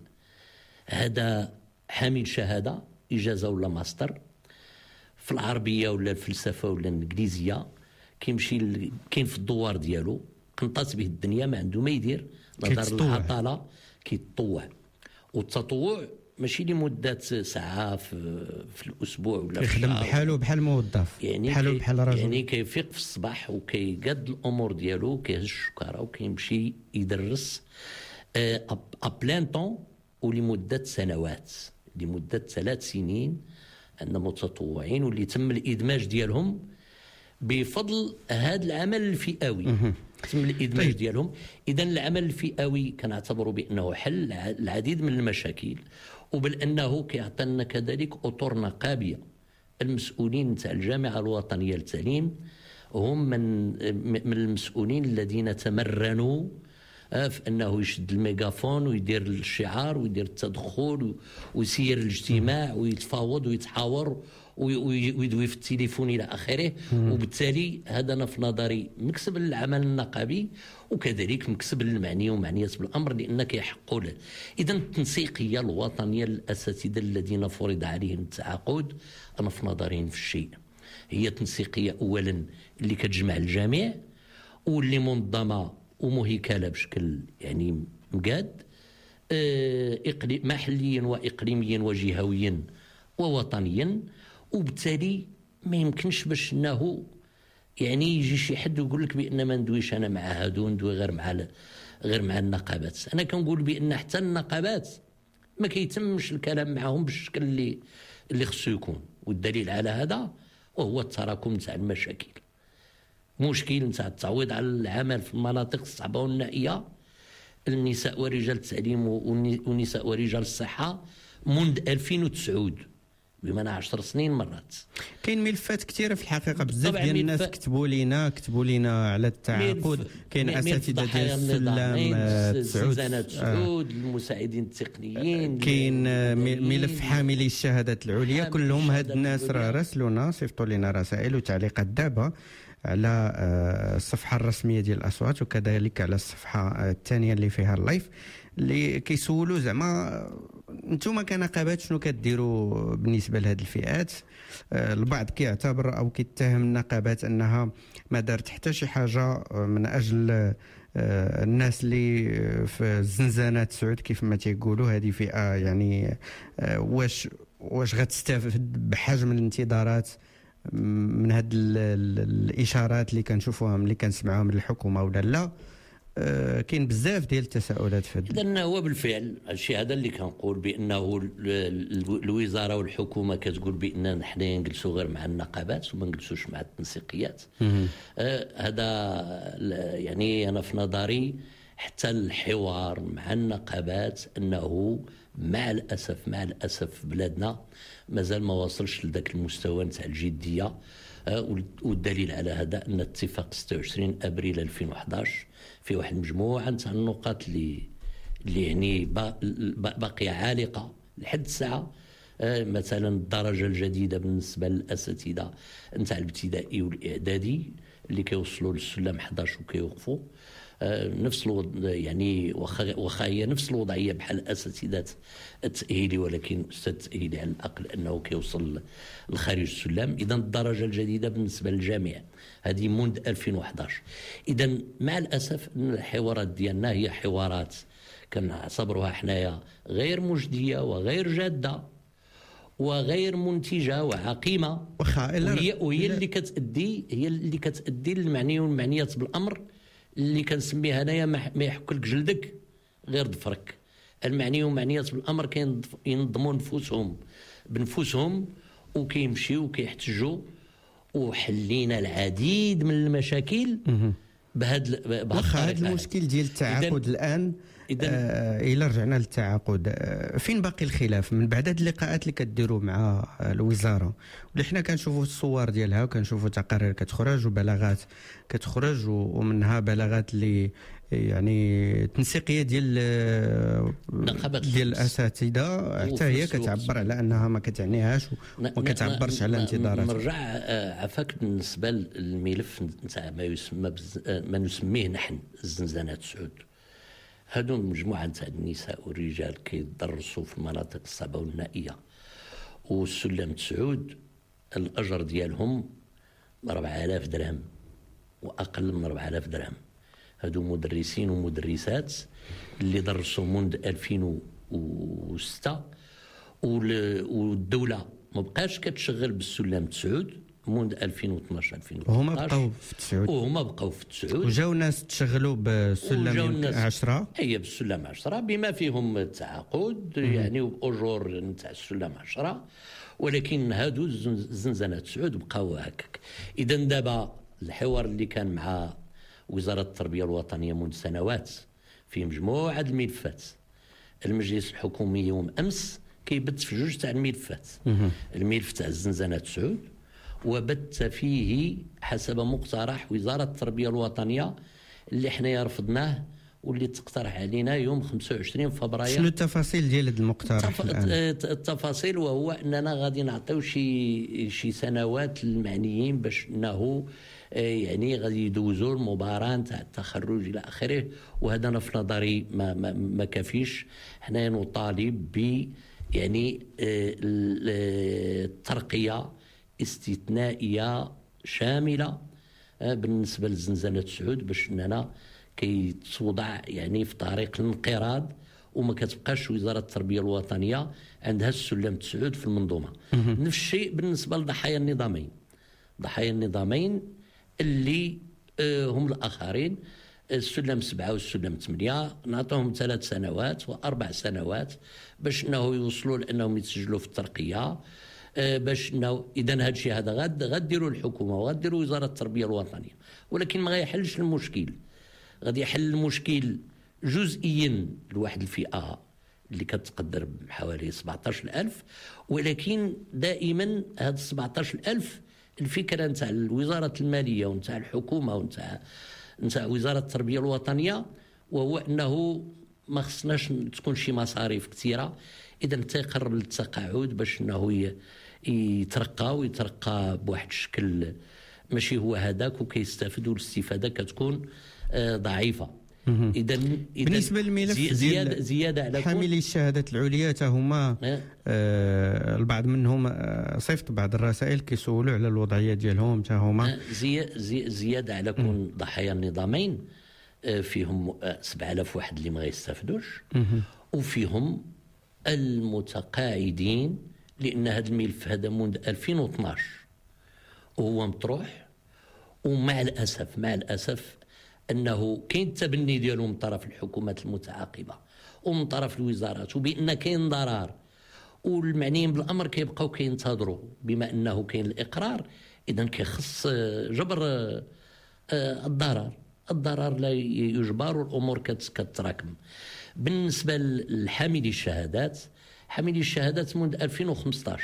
هذا حامل شهاده اجازه ولا ماستر في العربيه ولا الفلسفه ولا الانجليزيه، كيمشي كاين في الدوار ديالو قنطات به الدنيا ما عنده ما يدير نظر العطاله كيتطوع. والتطوع ماشي لمده ساعه في, في الاسبوع ولا في يخدم بحاله بحال موظف يعني بحاله بحال راجل، يعني كيفيق في الصباح وكيقاد الامور ديالو كيهز الشكاره وكيمشي يدرس ابلان طون ولمده سنوات، لمده ثلاث سنين. عندنا متطوعين واللي تم الادماج ديالهم بفضل هذا العمل الفئوي. تم الادماج طيب. ديالهم. اذا العمل الفئوي كنعتبروا بانه حل العديد من المشاكل، وبل انه كيعطينا كذلك اطر نقابيه. المسؤولين تاع الجامعه الوطنيه للتعليم هم من من المسؤولين الذين تمرنوا في انه يشد الميغافون ويدير الشعار ويدير التدخل ويسير الاجتماع ويتفاوض ويتحاور ويدوي في التليفون الى اخره. وبالتالي هذا انا في نظري مكسب للعمل النقابي وكذلك مكسب للمعني ومعنيات بالامر لان كيحقوا له. اذا التنسيقيه الوطنيه للاساتذه الذين فرض عليهم التعاقد انا في نظري في الشيء هي تنسيقيه اولا اللي كتجمع الجميع واللي منظمه ومهيكله بشكل يعني مقاد إقليم محليا واقليميا وجهويا ووطنيا. وبالتالي ما يمكنش باش انه يعني يجي شي حد ويقول لك بان ما ندويش انا مع هادو ندوي غير مع غير مع النقابات. انا كنقول بان حتى النقابات ما كيتمش الكلام معهم بالشكل اللي اللي خصو يكون، والدليل على هذا وهو التراكم تاع المشاكل. مشكل نتاع التعويض على العمل في المناطق الصعبه والنائيه، النساء ورجال التعليم والنساء ورجال الصحه منذ ألفين وتسعة بمعنى عشر سنين مرات. كاين ملفات كثيره في الحقيقه، بزاف ديال الناس كتبوا لنا كتبوا لنا على التعاقد. كاين اساتذه ديال السلام زنزانه سعود، المساعدين التقنيين، كاين ملف حاملي الشهادات العليا، كلهم هاد الناس راه راسلونا صيفطوا لنا رسائل وتعليقات دابا على الصفحه الرسميه ديال الاصوات وكذلك على الصفحه الثانيه اللي فيها اللايف، اللي كيسولوا زعما نتوما كنقابات شنو كديروا بالنسبه لهذه الفئات. البعض كيعتبر او كيتهم النقابات انها ما دارت حتى شي حاجه من اجل الناس اللي في الزنزانات سعود كيف ما تيقولوا. هذه فئه يعني واش واش غتستافد بحجم الانتظارات من هاد الاشارات اللي كنشوفوها اللي كنسمعوها من الحكومه ولا لا؟ أه كاين بزاف ديال التساؤلات في هذا. اذا هو بالفعل الشيء هذا اللي كنقول بانه الوزاره والحكومه كتقول بان حنا نجلسوا غير مع النقابات وما نجلسوش مع التنسيقيات. أه هذا يعني انا في نظري حتى الحوار مع النقابات انه مع الاسف مع الاسف في بلادنا مازال ما وصلش لذاك المستوى نتاع الجديه. والدليل على هذا ان اتفاق ستة وعشرين ابريل ألفين وأحد عشر في واحد المجموعه نتاع النقاط اللي اللي يعني باقيه عالقه لحد الساعه. مثلا الدرجه الجديده بالنسبه للاساتذه نتاع الابتدائي والاعدادي اللي كيوصلوا للسلم أحد عشر وكيوقفوا. آه نفس الوضع يعني واخا هي نفس الوضعيه بحال الاساتذه التاهيلي، ولكن استاذ التاهيلي على الاقل انه كيوصل لخارج السلم. اذا الدرجه الجديده بالنسبه للجامعه هذه منذ ألفين وأحد عشر. اذا مع الاسف ان الحوارات ديالنا هي حوارات كنعتبروها حنايا غير مجديه وغير جاده وغير منتجه وعقيمه، وهي, وهي اللي كتادي هي اللي كتادي للمعنيين والمعنيات بالامر اللي كنسميها انايا ما يحك لك جلدك غير ظفرك. المعنيين والمعنيات بالامر كينظموا نفوسهم بنفوسهم وكيمشيو وكيحتجوا، وحلينا العديد من المشاكل بهذا واخا هذا المشكل ديال التعاقد الان. إذا آه إلا رجعنا للتعاقد، آه فين باقي الخلاف من بعد هاد اللقاءات اللي كديروا مع الوزاره، واللي حنا كنشوفوا الصور ديالها وكنشوفوا تقارير كتخرج وبلاغات كتخرج، ومنها بلاغات اللي يعني تنسيقيه ديال ديال الاساتذه حتى هي كتعبر على انها ما كتعنيهاش وما كتعبرش على انتظارات. نرجع عفاك بالنسبه للملف نتاع ما يسمى ما نسميه نحن الزنزانات سعود. هادو مجموعه نتاع النساء والرجال كيدرسوا في المناطق الصعبه والنائيه، والسلم سعود الاجر ديالهم أربعة آلاف درهم واقل من أربعة آلاف درهم. هادو مدرسين ومدرسات اللي درسوا منذ ألفين وستة، والدوله ما بقاش كتشغل بالسلم تسعود منذ ألفين واثناش ألفين وثلاثطاش. وهما بقاو في تسعود وهما بقاو في تسعود وجاو ناس تشغلوا بالسلم عشرة. اي بالسلم عشرة بما فيهم التعاقد يعني وباجور نتاع السلم عشرة، ولكن هادو الزنزانات تسعود بقاو هكاك. اذا دابا الحوار اللي كان مع وزاره التربيه الوطنيه منذ سنوات في مجموعه الملفات، المجلس الحكومي يوم امس كيبت في جوج تاع الملفات، الملف تاع الزنزانات تسعود وبت فيه حسب مقترح وزاره التربيه الوطنيه اللي حنايا رفضناه واللي تقترح علينا يوم خمسة وعشرين فبراير. شنو التفاصيل ديال هذا المقترح التف... الآن؟ التفاصيل وهو اننا غادي نعطيو شي شي سنوات للمعنيين باش انه يعني غادي يدوزوا المباراه نتاع التخرج الى اخره، وهذا انا في نظري ما ما, ما كافيش. حنا نطالب ب يعني الترقيه استثنائيه شامله بالنسبه للزنزانه سعود باش اننا كيتوضع يعني في طريق الانقراض، وما كتبقاش وزاره التربيه الوطنيه عندها السلم تسعود في المنظومه. نفس الشيء بالنسبه لضحايا النظامين، ضحايا النظامين اللي هم الاخرين السلم سبعه والسلم ثمانيه نعطوهم ثلاث سنوات واربع سنوات باش انه يوصلوا لانهم يتسجلوا في الترقيه، باش انه اذا هذا الشيء هذا غاد غديروا الحكومه وغديروا وزاره التربيه الوطنيه، ولكن ما غيحلش المشكل. غادي يحل المشكل جزئيا لواحد الفئه اللي كتقدر بحوالي سبعطاش ألف، ولكن دائما هاد سبعطاش ألف الفكره نتاع وزاره الماليه ونتاع الحكومه ونتاع نتاع وزاره التربيه الوطنيه وهو انه ما خصناش تكون شي مصاريف كثيره، اذا تيقرب للتقاعد باش انه يترقى ويترقى بواحد الشكل ماشي هو هذاك، وكيستافدوا الاستفاده كتكون ضعيفه. اذا بالنسبه للملف زياده زياده على حاملي الشهادات العليا حتى هما آه البعض منهم آه صيفط بعض الرسائل كيسولوا على الوضعيه ديالهم حتى هما زي زي زياده على كون ضحايا النظامين آه فيهم آه سبعة آلاف واحد اللي ما غيستافدوش، وفيهم المتقاعدين، لان هذا الملف هذا منذ ألفين واثناش وهو مطروح، ومع الاسف مع الاسف انه كاين التبني ديالو من طرف الحكومات المتعاقبه ومن طرف الوزارات، وبان كاين ضرر والمعنيين بالامر كيبقاو كينتظروا بما انه كاين الاقرار. اذا كيخص جبر الضرر، الضرر لا يجبر والامور كتراكم. بالنسبه لحاملي الشهادات، حاملي الشهادات منذ ألفين وخمسطاش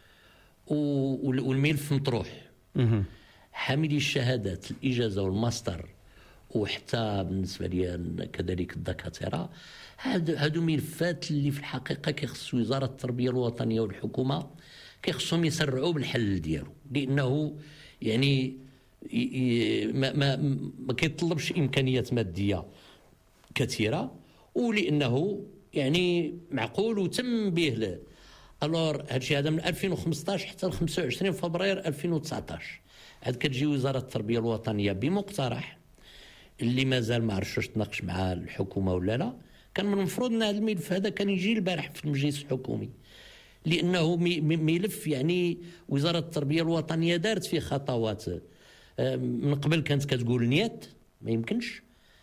والملف مطروح. حاملي الشهادات الاجازه والماستر وحتى بالنسبه لي كذلك الدكاتره، هادو هادو ملفات اللي في الحقيقه كيخص وزاره التربيه الوطنيه والحكومه كيخصهم يسرعوا بالحل ديالو، لانه يعني ما ما, ما كيتطلبش امكانيات ماديه كثيره، ولانه يعني معقول وتم به. الور هادشي هذا من ألفين وخمسطاش حتى ل خمسة وعشرين فبراير ألفين وتسعطاش عاد كتجي وزاره التربيه الوطنيه بمقترح اللي مازال ما عرفتش واش تناقش مع الحكومه ولا لا. كان من المفروض ان هذا الملف هذا كان يجي البارح في المجلس الحكومي، لانه ملف يعني وزاره التربيه الوطنيه دارت فيه خطوات. من قبل كانت كتقول نيات ما يمكنش،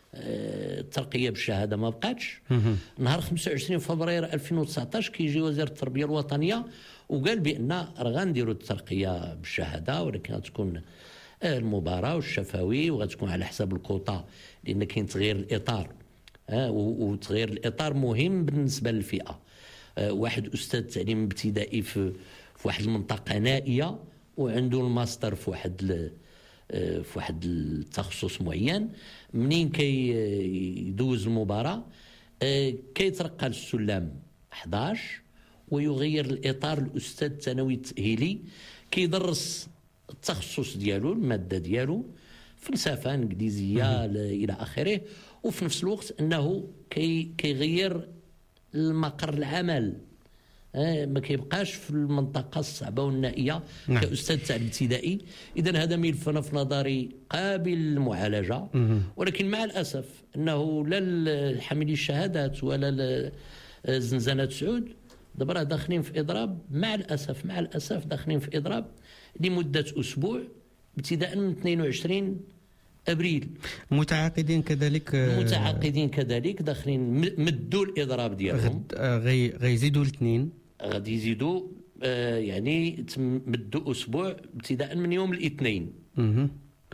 الترقيه بالشهاده ما بقاتش. نهار خمسة وعشرين فبراير ألفين وتسعطاش كيجي وزير التربيه الوطنيه وقال بان راه غنديروا الترقيه بالشهاده، ولكن غتكون المباراه والشفوي وغتكون على حساب الكوطا، لان كاين تغيير الاطار. آه وتغيير الاطار مهم بالنسبه للفئه. آه واحد استاذ تعليم ابتدائي في في واحد المنطقه نائيه وعنده الماستر في واحد في واحد التخصص معين، منين كيدوز المباراه كيترقى للسلم أحد عشر ويغير الاطار. الاستاذ الثانوي التاهيلي كيدرس التخصص ديالو، الماده ديالو فلسفه انجليزيه الى اخره، وفي نفس الوقت انه كي كيغير المقر العمل. آه ما كيبقاش في المنطقه الصعبه والنائيه. نعم. كاستاذ تعليم ابتدائي. اذا هذا ملف انا في نظري قابل للمعالجه، ولكن مع الاسف انه لا الحاملي الشهادات ولا زنزانه سعود دابا راه داخلين في اضراب. مع الاسف مع الاسف داخلين في اضراب لمده اسبوع ابتداء من اثنين وعشرين ابريل. متعاقدين كذلك متعاقدين كذلك داخلين مدوا الاضراب ديالهم. غي غيزيدوا الاثنين، غادي يزيدوا آه يعني مدوا اسبوع ابتداء من يوم الاثنين. اها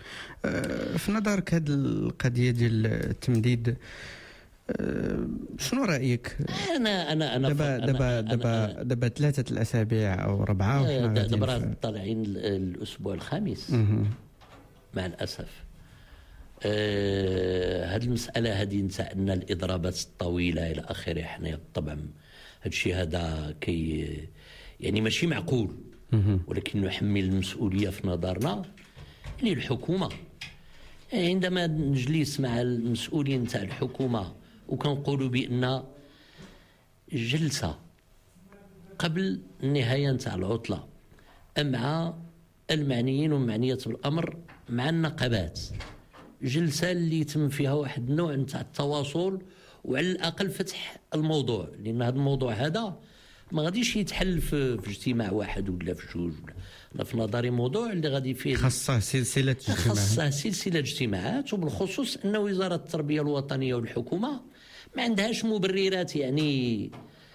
آه في نظرك هذه القضيه ديال التمديد آه شنو رايك؟ انا انا انا دابا دابا دابا دابا ثلاثه الاسابيع او اربعه آه دابا طالعين الاسبوع الخامس. مه. مع الاسف آه هذه المساله هذه نتاع ان الاضرابات الطويله الى اخره، حنا طبعا هذا الشيء هذا كي يعني ماشي معقول، ولكن نحمل المسؤوليه في نظرنا للحكومه. عندما نجلس مع المسؤولين تاع الحكومه وكنقولوا بان جلسه قبل النهايه تاع العطله مع المعنيين والمعنيات بالامر مع النقابات، جلسه اللي يتم فيها واحد النوع نتاع التواصل وعلى الاقل فتح الموضوع، لان هذا الموضوع هذا ما غاديش يتحل في, في اجتماع واحد ولا في جوج ولا. انا في نظري موضوع اللي غادي فيه خاصه سلسله اجتماعات خاصه سلسله اجتماعات، وبالخصوص ان وزاره التربيه الوطنيه والحكومه ما عندهاش مبررات يعني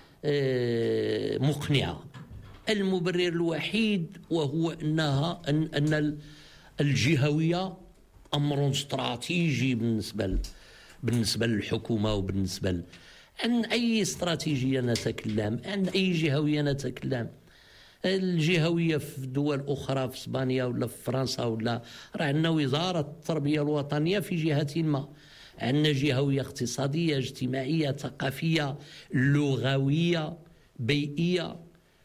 آه مقنعه. المبرر الوحيد وهو انها ان, أن الجهويه امر استراتيجي بالنسبه بالنسبه للحكومه وبالنسبه ل... عن اي استراتيجيه نتكلم، عن اي جهويه نتكلم. الجهويه في دول اخرى في اسبانيا ولا في فرنسا ولا راه عندنا وزاره التربيه الوطنيه في جهه ما، عندنا جهويه اقتصاديه اجتماعيه ثقافيه لغويه بيئيه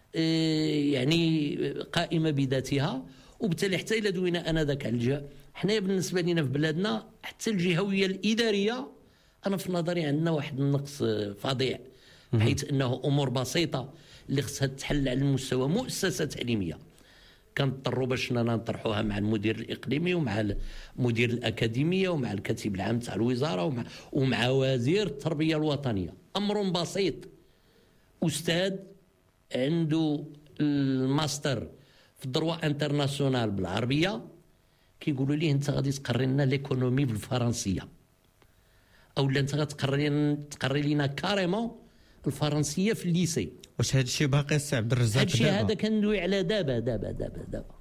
يعني قائمه بذاتها. وبالتالي حتى الى دوينا انذاك على الجهه، حنا بالنسبه لنا في بلادنا حتى الجهويه الاداريه انا في نظري عندنا واحد النقص فظيع، بحيث انه امور بسيطه اللي خصها تحل على المستوى مؤسسه تعليميه كنضطروا باش نطرحوها مع المدير الاقليمي ومع المدير الاكاديميه ومع الكاتب العام تاع الوزاره ومع ومع وزير التربيه الوطنيه. امر بسيط، استاذ عنده الماستر في الدروا انترناسيونال بالعربيه كيقولوا ليه انت غادي تقري لنا ليكونومي بالفرنسيه، او لا انت غتقري تقري لنا كاريمون الفرنسيه في الليسي. واش هذا الشيء باقي السي عبد الرزاق؟ هذا الشيء هذا كندوي على دابا دابا دابا دابا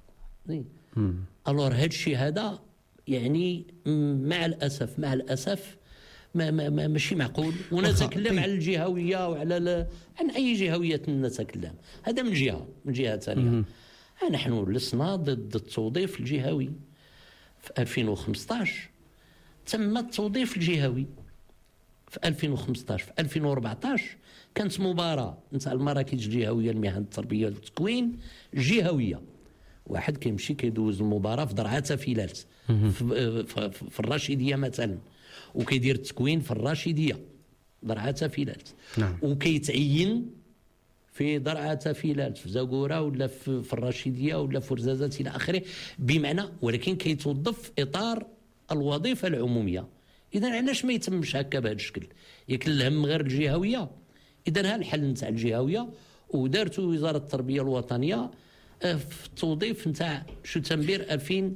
الور هذا الشيء هذا يعني مع الاسف مع الاسف ما ما ما ماشي معقول. ونتكلم على الجهويه وعلى ل... عن اي جهويه نتكلم، هذا من جهه. من جهه ثانيه نحن لسنا ضد التوظيف الجهوي. في ألفين وخمسطاش تم التوظيف الجهوي، في ألفين وخمسطاش في ألفين وأربعطاش كانت مباراة نتاع المراكز الجهويه لمهن التربيه والتكوين جهويه، واحد كيمشي كيدوز المباراه في درعات فيلات في, في, في الرشيديه مثلا، وكيدير التكوين في الرشيديه درعات فيلات. نعم. وكيتعين في درعات فيلات في زاكوره ولا في, في الرشيديه ولا في رزازات الى اخره، بمعنى ولكن كيتوظف في اطار الوظيفه العموميه. اذا علاش ما يتمش هكا بهذا الشكل؟ ياكل الهم غير الجهويه. اذا ها الحل نتاع الجهويه، ودارته وزاره التربيه الوطنيه في التوظيف نتاع شو تنبير ألفين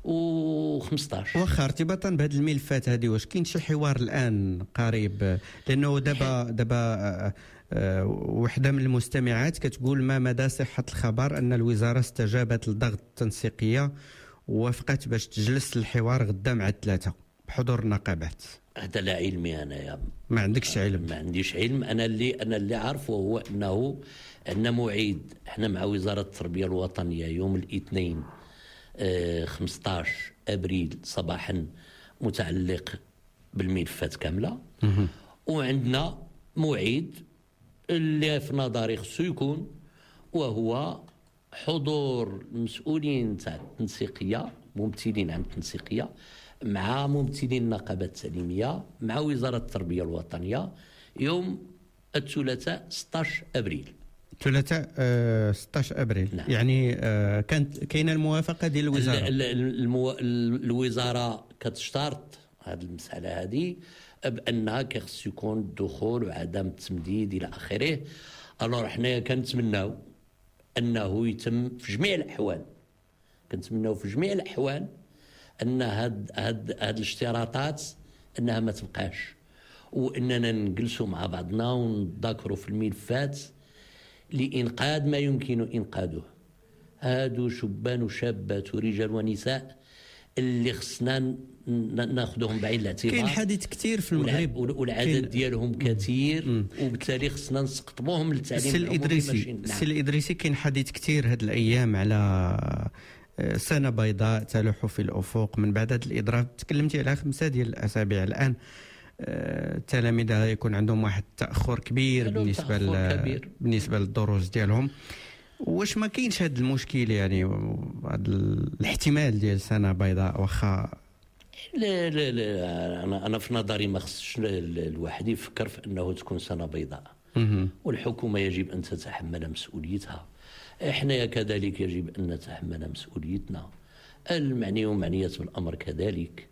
وخمسطاش. واخا ارتباطا بهذه الملفات هذه، واش كاين شي حوار الان قريب؟ لانه دابا دابا وحده من المستمعات كتقول ما مدى صحه الخبر ان الوزاره استجابت لضغط التنسيقيه ووافقت باش تجلس الحوار غدا مع الثلاثه بحضور النقابات؟ هذا لا علمي انا يا ما عندكش علم؟ ما عنديش علم. انا اللي انا اللي عارفه هو انه ان موعد احنا مع وزاره التربيه الوطنيه يوم الاثنين آه خمسطاش ابريل صباحا متعلق بالملفات كامله، وعندنا موعد اللي في نظري خصو يكون وهو حضور المسؤولين تاع التنسيقيه، ممثلين عن التنسيقيه مع ممثلين النقابات التعليميه مع وزاره التربيه الوطنيه يوم الثلاثاء ستطاش ابريل. ثلاثاء آه ستطاش ابريل. نعم. يعني آه كانت كاينه الموافقه ديال الوزاره؟ المو... الوزاره كتشترط هذه المساله هذه بانها كيخص يكون الدخول وعدم التمديد الى اخره. الوغ حنايا كنتمناو انه يتم في جميع الاحوال، كنتمناو في جميع الاحوال ان هاد هاد هاد الاشتراطات انها ما تبقاش، واننا نجلسوا مع بعضنا ونذاكروا في الملفات لانقاذ ما يمكن انقاذه. هادو شبان وشابات ورجال ونساء اللي خصنا ناخذهم بعين الاعتبار. كاين حديث كثير في المغرب والعدد ديالهم كثير، وبالتالي خصنا نسقطوهم للتعليم السي الادريسي. السي الادريسي كاين حديث كثير هاد الايام على سنه بيضاء تلوح في الافق من بعد هذا الاضراب. تكلمتي على خمسه ديال الاسابيع الان. التلاميذ يكون عندهم واحد التاخر كبير بالنسبه ل... بالنسبه للدروس ديالهم. واش ما كاينش هذا المشكل يعني هذا الاحتمال ديال سنه بيضاء واخا؟ لا لا لا انا انا في نظري ما خصش الواحد يفكر في انه تكون سنه بيضاء. والحكومه يجب ان تتحمل مسؤوليتها، احنا كذلك يجب ان نتحمل مسؤوليتنا، المعني ومعنيات بالامر كذلك.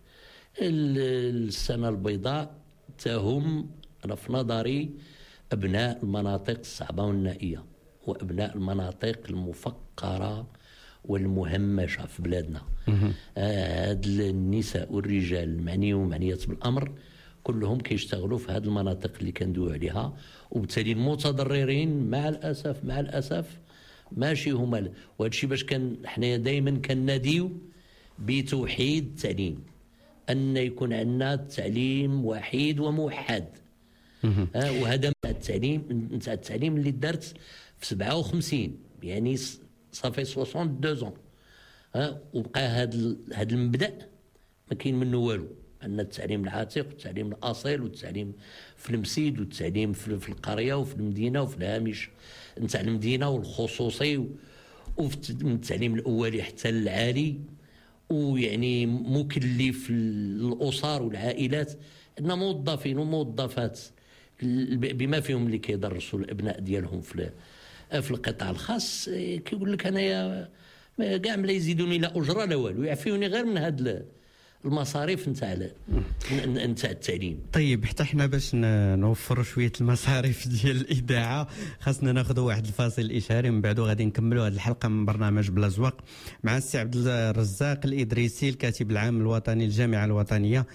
السنه البيضاء تهم انا في نظري ابناء المناطق الصعبه والنائيه وابناء المناطق المفقره والمهمشه في بلادنا. هاد آه النساء والرجال المعني ومعنيات بالامر كلهم كيشتغلوا في هذه المناطق اللي كندوي عليها، وبالتالي المتضررين مع الاسف مع الاسف ماشي هما. وهذا الشيء باش كان حنايا دائما كناديو بتوحيد التعليم، ان يكون عندنا تعليم وحيد وموحد. آه وهذا التعليم نتاع التعليم اللي دارت في سبعة وخمسين، يعني صافي ستين اثنين ها، وبقى هذا هذا المبدا ما كاين منه والو. عندنا التعليم العتيق والتعليم الاصيل والتعليم في المسيد والتعليم في القريه وفي المدينه وفي الهامش نتاع المدينه والخصوصي، وفي التعليم الاولي حتى العالي، ويعني مكلف الاسر والعائلات ان موظفين وموظفات بما فيهم اللي كيدرسوا الابناء ديالهم في في القطاع الخاص. كيقول لك انايا كاع ما يزيدوني لا اجره لا والو، يعفيوني غير من هاد المصاريف نتاع نتاع التعليم. طيب حتى حنا باش نوفروا شويه المصاريف ديال الاذاعه خاصنا ناخذوا واحد الفاصل اشاري، من بعده غادي نكملوا هذه الحلقه من برنامج بلا زواق مع السي عبد الرزاق الادريسي الكاتب العام الوطني للجامعه الوطنيه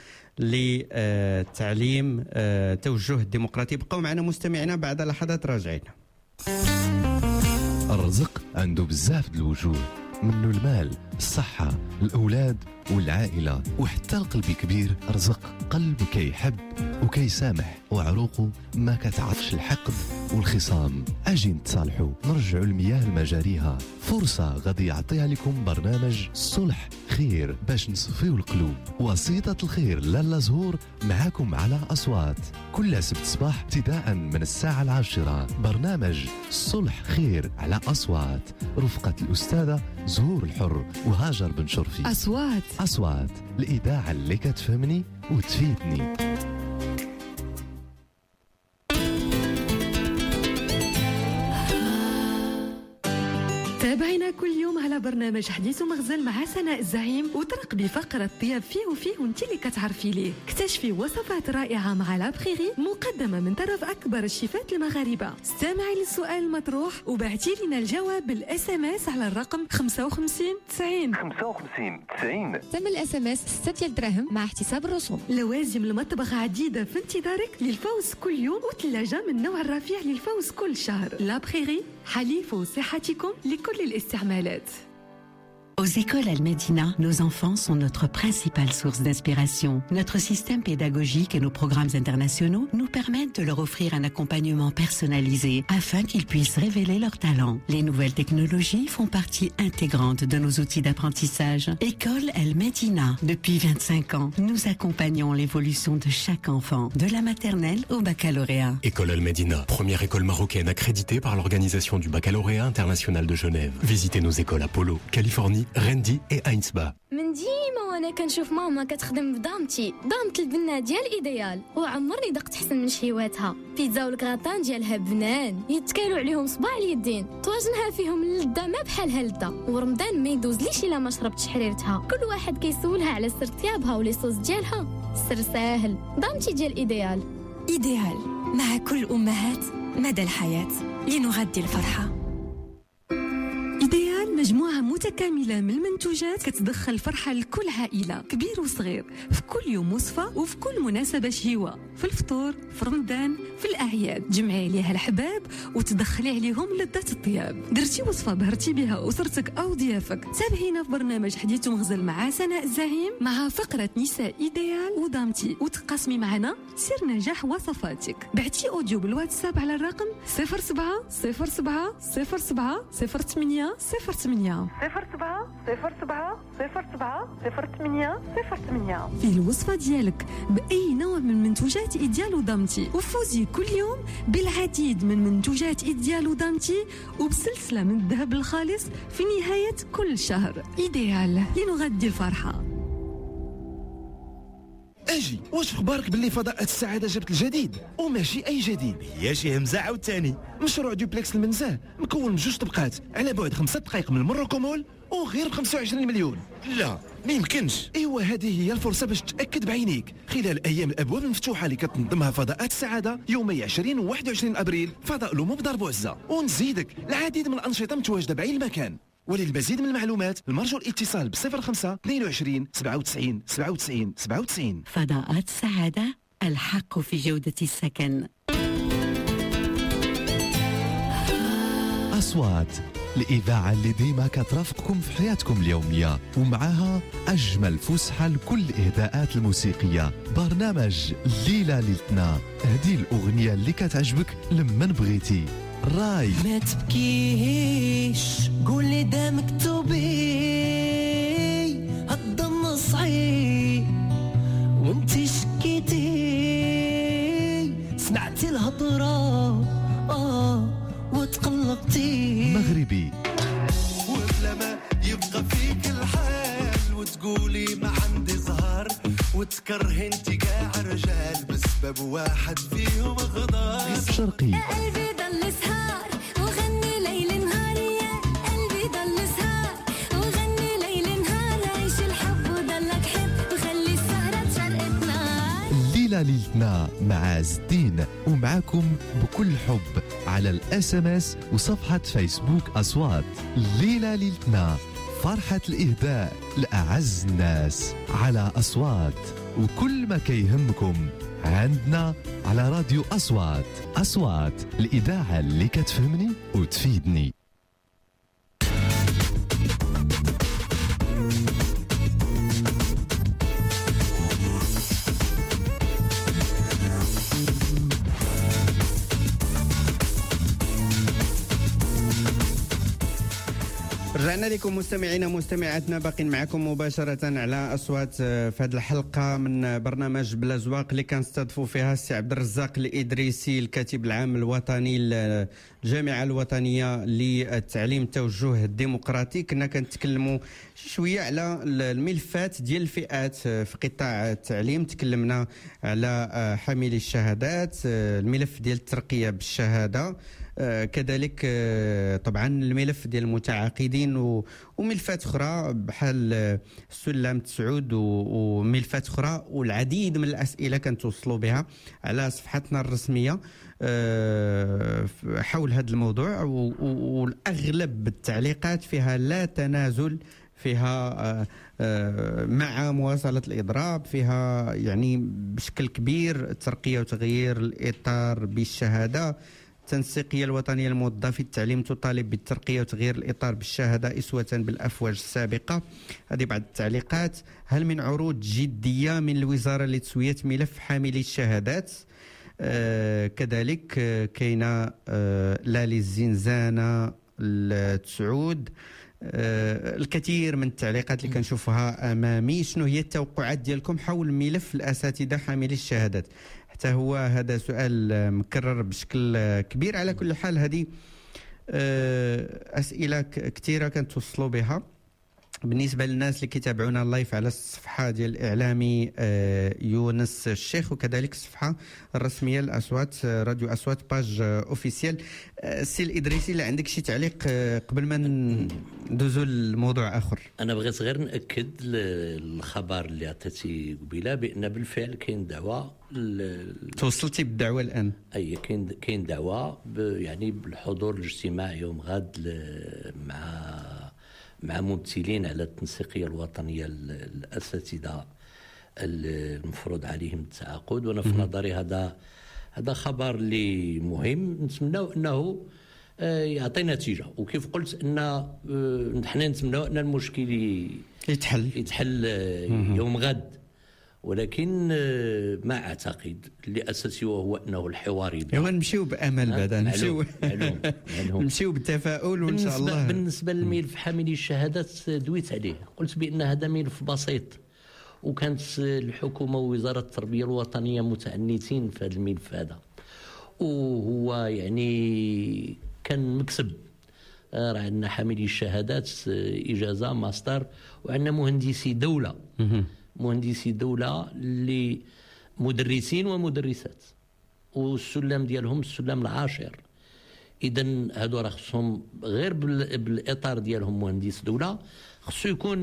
للتعليم توجه الديمقراطي. بقوا معنا مستمعينا، بعد لحظات راجعين. الرزق عنده بزاف د الوجوه، منه المال، الصحة، الأولاد والعائلة، وحتى القلب كبير رزق قلب كيحب وكيسامح وعروقه ما كتعطش الحقد والخصام. اجي نتصالحوا نرجعوا المياه لمجاريها. فرصة غادي يعطيها لكم برنامج الصلح خير باش نصفيو القلوب. وسيطة الخير لالا زهور معاكم على أصوات كل سبت صباح ابتداء من الساعة العاشرة. برنامج الصلح خير على أصوات رفقة الأستاذة زهور الحر وهاجر بن شرفي. أصوات أصوات الإذاعة اللي كتفهمني وتفيدني. تابعينا كل يوم على برنامج حديث ومغزل مع سناء الزعيم وترقبي فقرة طياب فيه وفيه وانت اللي كتعرفي ليه. اكتشفي وصفات رائعة مع لابخيغي مقدمة من طرف أكبر الشيفات المغاربة. استمعي للسؤال المطروح وبعتي لنا الجواب بالاس ام اس على الرقم خمسة وخمسين تسعين خمسة وخمسين تسعين. ثمن الاس ام اس ستة دراهم مع احتساب الرسوم. لوازم المطبخ عديدة في انتظارك للفوز كل يوم وثلاجة من نوع الرفيع للفوز كل شهر. لابخيغي حليف صحتكم لكل الاستعمالات. Aux écoles Al-Medina, nos enfants sont notre principale source d'inspiration. Notre système pédagogique et nos programmes internationaux nous permettent de leur offrir un accompagnement personnalisé afin qu'ils puissent révéler leurs talents. Les nouvelles technologies font partie intégrante de nos outils d'apprentissage. École Al-Medina, depuis vingt-cinq ans, nous accompagnons l'évolution de chaque enfant, de la maternelle au baccalauréat. École Al-Medina, première école marocaine accréditée par l'Organisation du Baccalauréat International de Genève. Visitez nos écoles Apollo, Californie, رندي اي اينسبا. من ديما وانا كنشوف ماما كتخدم في دامتي دامت البنه ديال ايديال وعمرني دقت حسن من شهيواتها. بيتزا والكراطان ديالها بنان يتكالوا عليهم صباع اليدين طواجنها فيهم اللذه ما بحالها لذه. ورمضان ما يدوزليش الا ما شربتش حريرتها. كل واحد كيسولها على سر ثيابها ولي صوص ديالها. السر ساهل دامتي ديال ايديال. ايديال مع كل امهات مدى الحياه لنغذي الفرحه. إيديال مجموعة متكاملة من المنتوجات كتدخل فرحة لكل عائلة كبير وصغير في كل يوم وصفة وفي كل مناسبة شهوة. في الفطور في رمضان في الأعياد جمعي عليها الحباب وتدخلي عليهم لذة الطياب. درتي وصفة بهرتي بها أسرتك أو ضيافك تابعينا في برنامج حديث ومغزل مع سناء الزعيم مع فقرة نساء إيديال ودامتي وتقاسمي معنا سر نجاح وصفاتك. بعتي أوديو بالواتساب على الرقم صفر سبعة صفر سبعة صفر سبعة صفر ثمانية صفر ثمانية صفر سبعة صفر سبعة صفر سبعة صفر ثمانية صفر ثمانية. في الوصفة ديالك بأي نوع من منتوجات إيديال ودامتي وفوزي كل يوم بالعديد من منتوجات إيديال ودامتي وبسلسلة من الذهب الخالص في نهاية كل شهر. إيديال لنغذي الفرحة. اجي واش اخبارك باللي فضاءات السعاده جبت الجديد وماشي اي جديد؟ هي شي همزه عاوتاني. مشروع دوبلكس المنزاه مكون من جوج طبقات على بعد خمسة دقائق من المروكو مول وغير ب خمسة وعشرين مليون. لا ما يمكنش. ايوا هذه هي الفرصه باش تاكد بعينيك خلال ايام الابواب المفتوحه اللي كتنظمها فضاءات السعاده يومي عشرين و واحد وعشرين ابريل فضاء لومو بدار بوعزه. ونزيدك العديد من الانشطه متواجده بعين المكان. وللمزيد من المعلومات المرجو الاتصال بصفر خمسة اثنين وعشرين سبعة وتسعين سبعة وتسعين سبعة وتسعين. فضاءات السعادة الحق في جودة السكن. أصوات الإذاعة اللي ديما كترافقكم في حياتكم اليومية ومعها أجمل فسحة لكل الإهداءات الموسيقية. برنامج ليلة ليلتنا هدي الأغنية اللي كتعجبك لما بغيتي. راي ما تبكيش قولي دا مكتوبي هالضم صعيب وانتي شكيتي سمعتي الهضرة اه وتقلقتي. مغربي وبلا ما يبقى فيك الحال وتقولي ما عندي زهر وتكره انتي كاع رجال بسبب واحد فيهم غدار. شرقي قلبي ضل سهار وغني ليل نهار يا قلبي ضل سهار وغني ليل نهار عيش الحب وضلك حب وخلي السهرة تشرقتنا. ليلة ليلتنا مع عز الدين ومعاكم بكل حب على الاس ام اس وصفحة فيسبوك أصوات. ليلة ليلتنا فرحة الإهداء لأعز الناس على أصوات وكل ما كيهمكم عندنا على راديو أصوات. أصوات الإذاعة اللي كتفهمني وتفيدني. رجعنا لكم مستمعينا مستمعاتنا، باقين معكم مباشرة على أصوات في هذه الحلقة من برنامج بلا زواق اللي كنستضيفوا فيها السي عبد الرزاق الإدريسي، الكاتب العام الوطني للجامعة الوطنية للتعليم التوجه الديمقراطي. كنا كنتكلموا شوية على الملفات ديال الفئات في قطاع التعليم، تكلمنا على حاملي الشهادات، الملف ديال الترقية بالشهادة، كذلك طبعا الملف ديال المتعاقدين وملفات اخرى بحال السلام تسعود وملفات اخرى، والعديد من الاسئله كنتوصلوا بها على صفحتنا الرسميه حول هذا الموضوع، والاغلب التعليقات فيها لا تنازل، فيها مع مواصله الاضراب، فيها يعني بشكل كبير ترقيه وتغيير الاطار بالشهاده. التنسيقية الوطنية لموظفي التعليم تطالب بالترقية وتغيير الإطار بالشهادة إسوة بالأفواج السابقة. هذه بعض التعليقات. هل من عروض جدية من الوزارة لتسوية ملف حاملي الشهادات؟ آه كذلك آه كاينة آه لالي الزنزانة التسعود. آه الكثير من التعليقات اللي كنشوفها أمامي. شنو هي التوقعات ديالكم حول ملف الأساتذة حاملي الشهادات؟ حتى هو هذا سؤال مكرر بشكل كبير. على كل حال هذه أسئلة كثيرة كنتوصلوا بها. بالنسبة للناس اللي كيتابعونا لايف على الصفحة ديال الإعلامي يونس الشيخ، وكذلك الصفحة الرسمية لأصوات راديو أصوات باج أوفيسيال. السي الإدريسي، اللي عندك شي تعليق قبل ما ندوزو لموضوع آخر؟ أنا بغيت غير نأكد الخبر اللي عطيتي قبيله بأن بالفعل كاين دعوة. توصلتي بالدعوة الآن؟ أي كاين كاين دعوة يعني بالحضور الاجتماع يوم غد مع مع ممثلين على التنسيقية الوطنية الأساتذة المفروض عليهم التعاقد. وانا في نظري هذا هذا خبر اللي مهم، نتمناو انه يعطي نتيجه. وكيف قلت ان نحن نتمناو ان المشكل يتحل يتحل يوم غد، ولكن ما اعتقد اللي اساسي وهو انه الحوار يبدا. ايوا نمشيو بامل بعدا، نمشيو نمشيو بالتفاؤل وان شاء الله. بالنسبه للملف حاملي الشهادات دويت عليه، قلت بان هذا ملف بسيط، وكانت الحكومه ووزاره التربيه الوطنيه متعنتين في هذا الملف هذا، وهو يعني كان مكسب. راه عندنا حاملي الشهادات اجازه ماستر، وعندنا مهندسي دوله مهندسي دولة اللي مدرسين ومدرسات، والسلم ديالهم السلم العاشر. إذن هادو راه خصهم غير بالإطار ديالهم مهندس دولة، خصو يكون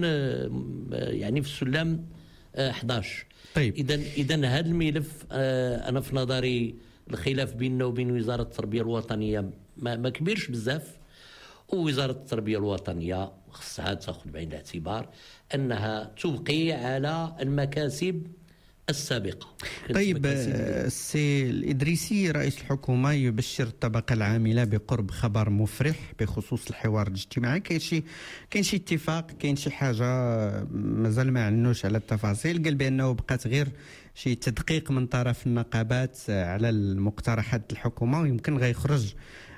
يعني في السلم أحد عشر. طيب إذن إذن هذا الملف أنا في نظري الخلاف بيننا وبين وزارة التربية الوطنية ما, ما كبيرش بزاف، ووزارة التربية الوطنية خصها تأخذ بعين الاعتبار أنها تبقي على المكاسب السابقة. طيب السي الإدريسي، رئيس الحكومة يبشر الطبقة العاملة بقرب خبر مفرح بخصوص الحوار الاجتماعي. كاين شي كاين شي اتفاق، كاين شي حاجة مازال ما عنوش على التفاصيل؟ قال بأنه بقات غير شي تدقيق من طرف النقابات على المقترحات الحكومة، ويمكن غيخرج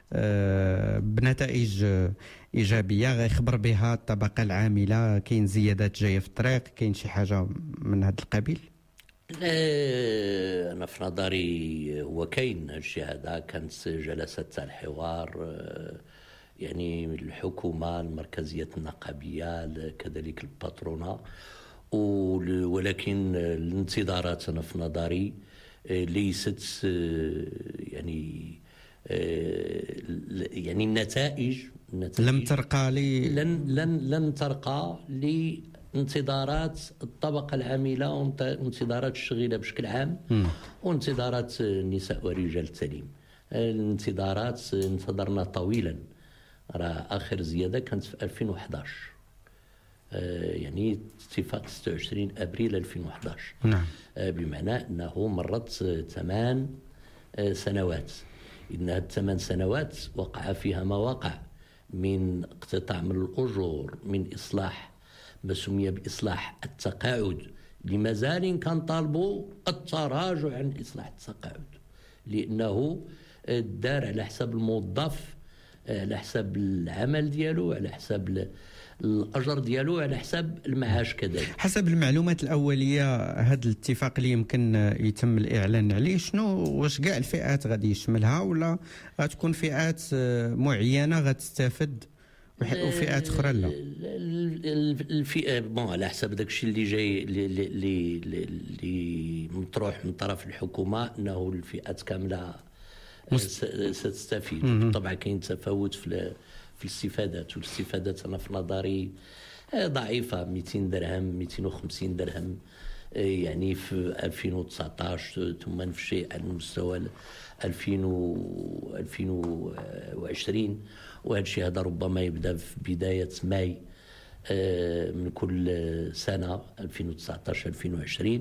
بنتائج إيجابية غيخبر بها الطبقة العاملة. كاين زيادات جاية في الطريق، كاين شي حاجة من هذا القبيل؟ أنا في نظري هو كاين هادشي هذا. كانت جلسات الحوار يعني الحكومة، المركزية النقابية، كذلك الباترونة، ولكن الانتظارات أنا في نظري ليست يعني يعني النتائج, النتائج لم ترقى لي لن لن لن ترقى لانتظارات الطبقة العاملة وانتظارات الشغيلة بشكل عام، وانتظارات النساء ورجال التعليم. الانتظارات انتظرنا طويلا، راه آخر زيادة كانت في ألفين وأحد عشر، يعني اتفاق ستة وعشرين أبريل ألفين وأحد عشر. نعم. بمعنى أنه مرت ثمان سنوات. إن هذه الثمان سنوات وقع فيها ما وقع من اقتطاع من الأجور، من إصلاح ما سمي بإصلاح التقاعد، لمازال كان طالبوا التراجع عن إصلاح التقاعد، لأنه دار على حساب الموظف، على حساب العمل ديالو، على حساب الاجر ديالو على حساب المعاش كذلك. حسب المعلومات الاوليه هذا الاتفاق اللي يمكن يتم الاعلان عليه شنو واش كاع الفئات غادي يشملها ولا غتكون فئات معينه غتستافد وفئات اخرى لا؟ الفئه بون على حسب داك الشيء اللي جاي اللي اللي مطروح من طرف الحكومه انه الفئات كامله ستستفيد. طبعا كاين تفاوت في في الاستفادات، والاستفادات انا في نظري ضعيفه، مئتين درهم مئتين وخمسين درهم يعني في ألفين وتسعطاش، ثم في شيء على المستوى ألفين وعشرين، وهذا الشيء هذا ربما يبدا في بدايه ماي من كل سنه ألفين وتسعطاش ألفين وعشرين.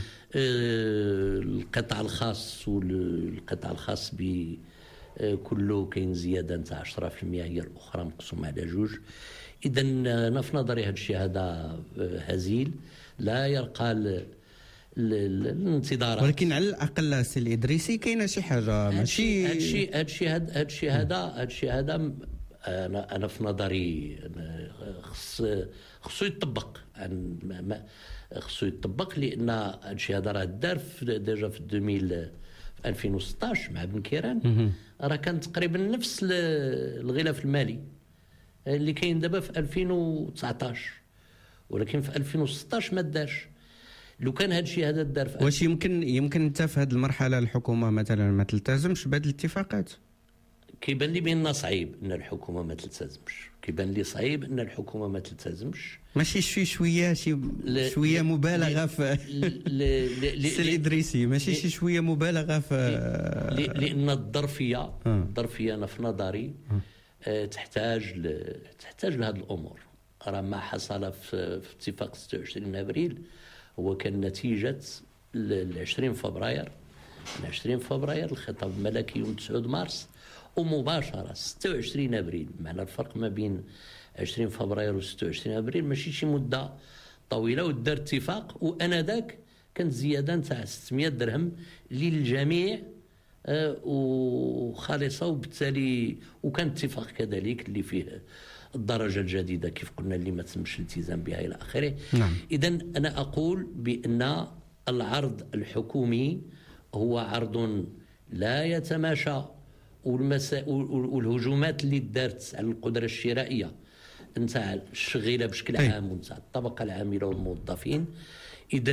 القطاع الخاص والقطاع الخاص ب كله كاين زياده نتاع عشرة بالمئة، هي الاخرى مقسومه على جوج. اذا انا في نظري هذا الشيء هذا هزيل لا يرقى الانتظارات. ولكن على الاقل سي الادريسي كاينه شي حاجه ماشي هذا الشيء هذا الشيء هذا الشيء هذا هذا الشيء هذا انا انا في نظري خص خصو يطبق، خصو يطبق لان هذا الشيء هذا راه دار ديجا في ألفين وستطاش مع بن كيران، راه كان تقريبا نفس الغلاف المالي اللي كاين دابا في ألفين وتسعطاش، ولكن في ألفين وستطاش ما دارش. لو كان هذا الشيء هذا دار في واش يمكن يمكن انت في هذه المرحله الحكومه مثلا ما تلتزمش بهذه الاتفاقات؟ كيبان لي بان صعيب ان الحكومه ما تلتزمش، كيبان لي صعيب ان الحكومه ما تلتزمش. ماشي شي شويه شي شويه مبالغه في سي الادريسي، ماشي شي شويه مبالغه في لان الظرفيه الظرفيه انا في نظري تحتاج تحتاج لهذه الامور. راه ما حصل في اتفاق ستة وعشرين ابريل هو كان نتيجه عشرين فبراير، من عشرين فبراير الخطاب الملكي يوم تسعة مارس، ومباشره ستة وعشرين ابريل. معنى الفرق ما بين عشرين فبراير و ستة وعشرين ابريل ماشي شي مده طويله، ودار اتفاق وانذاك كانت زياده تاع ستمئة درهم للجميع آه وخالصه، وبالتالي وكان اتفاق كذلك اللي فيه الدرجه الجديده كيف قلنا اللي ما تمش الالتزام بها الى اخره. نعم. اذا انا اقول بان العرض الحكومي هو عرض لا يتماشى، والمسا... والهجومات اللي دارت على القدره الشرائيه نتاع الشغيله بشكل عام ونتاع الطبقه العامله والموظفين. اذا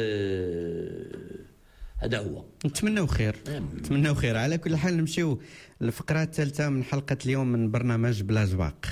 هذا هو. نتمنوا خير، نتمنوا خير. على كل حال نمشيو للفقره الثالثه من حلقه اليوم من برنامج بلا زواق.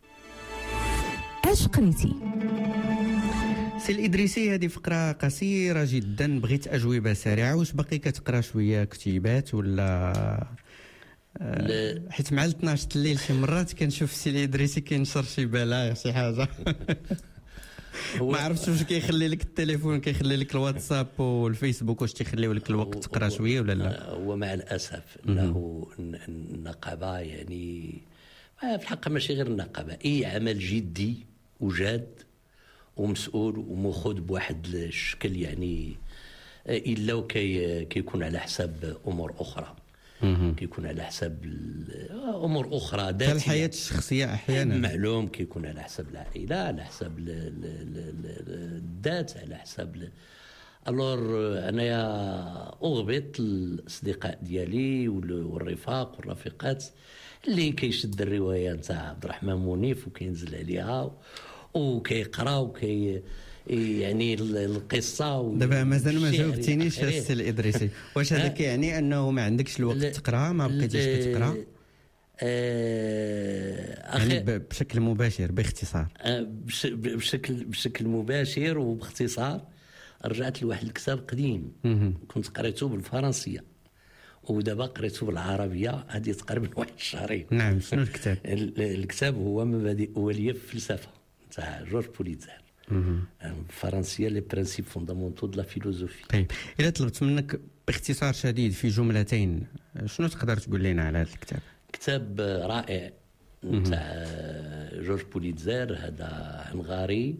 اش قريتي؟ سي الادريسي، هذه فقره قصيره جدا، بغيت اجوبه سريعه. واش باقي كتقرا شويه كتيبات ولا أه حيت مع اثناش الليل شي مرات كنشوف سي الادريسي كينشر شي بلاغ شي حاجه ما عرفتش واش كيخلي لك التليفون كيخلي لك الواتساب والفيسبوك، واش تيخليو لك الوقت تقرا شويه ولا لا؟ هو مع الاسف انه النقابه يعني في الحق ماشي غير النقابه، اي عمل جدي وجاد ومسؤول ومخوض بواحد الشكل يعني الا وكي كيكون على حساب امور اخرى، كيكون على حساب امور اخرى ذاتيه الحياه الشخصيه احيانا معلوم، كيكون على حساب العائله، على حساب الذات، على حساب الور. انايا اغبط الاصدقاء ديالي والرفاق والرفيقات اللي كيشد الروايه نتاع عبد الرحمن منيف وكينزل عليها وكيقرا وكي يعني القصه. دابا مازال ما جاوبتينيش السي الادريسي، واش هذا كيعني انه ما عندكش الوقت تقرا، ما بقيتيش كتقرا؟ آه يعني بشكل مباشر باختصار؟ آه بشكل بشكل مباشر وباختصار. رجعت لواحد الكتاب قديم كنت قريته بالفرنسيه ودابا قريته بالعربيه هذه تقريبا واحد الشهرين. نعم. شنو الكتاب؟ الكتاب هو مبادئ اوليه في الفلسفه تاع جورج بوليتزار بالفرنسيه، لي برانسيب فوندامونتو دو لا فيلوزوفي. طيب اذا طلبت منك باختصار شديد في جملتين شنو تقدر تقول لنا على هذا الكتاب؟ كتاب رائع تاع جورج بوليتزار، هذا هنغاري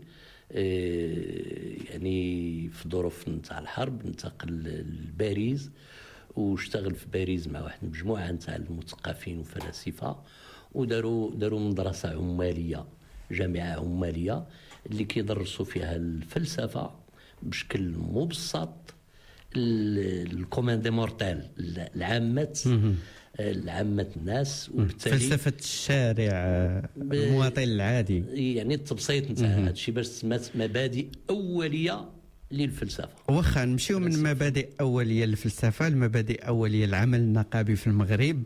يعني في ظروف نتاع الحرب انتقل لباريس واشتغل في باريس مع واحد المجموعه نتاع المثقفين وفلاسفه، وداروا داروا مدرسه عماليه جامعة عمالية اللي كيدرسوا فيها الفلسفة بشكل مبسط، الكوماندي مورتال، العامة العامة الناس، وبالتالي فلسفة الشارع المواطن العادي، يعني التبسيط نتاع هذا الشيء باش تسمات مبادئ أولية للفلسفة. واخا نمشيو من مبادئ أولية للفلسفة لمبادئ أولية العمل النقابي في المغرب.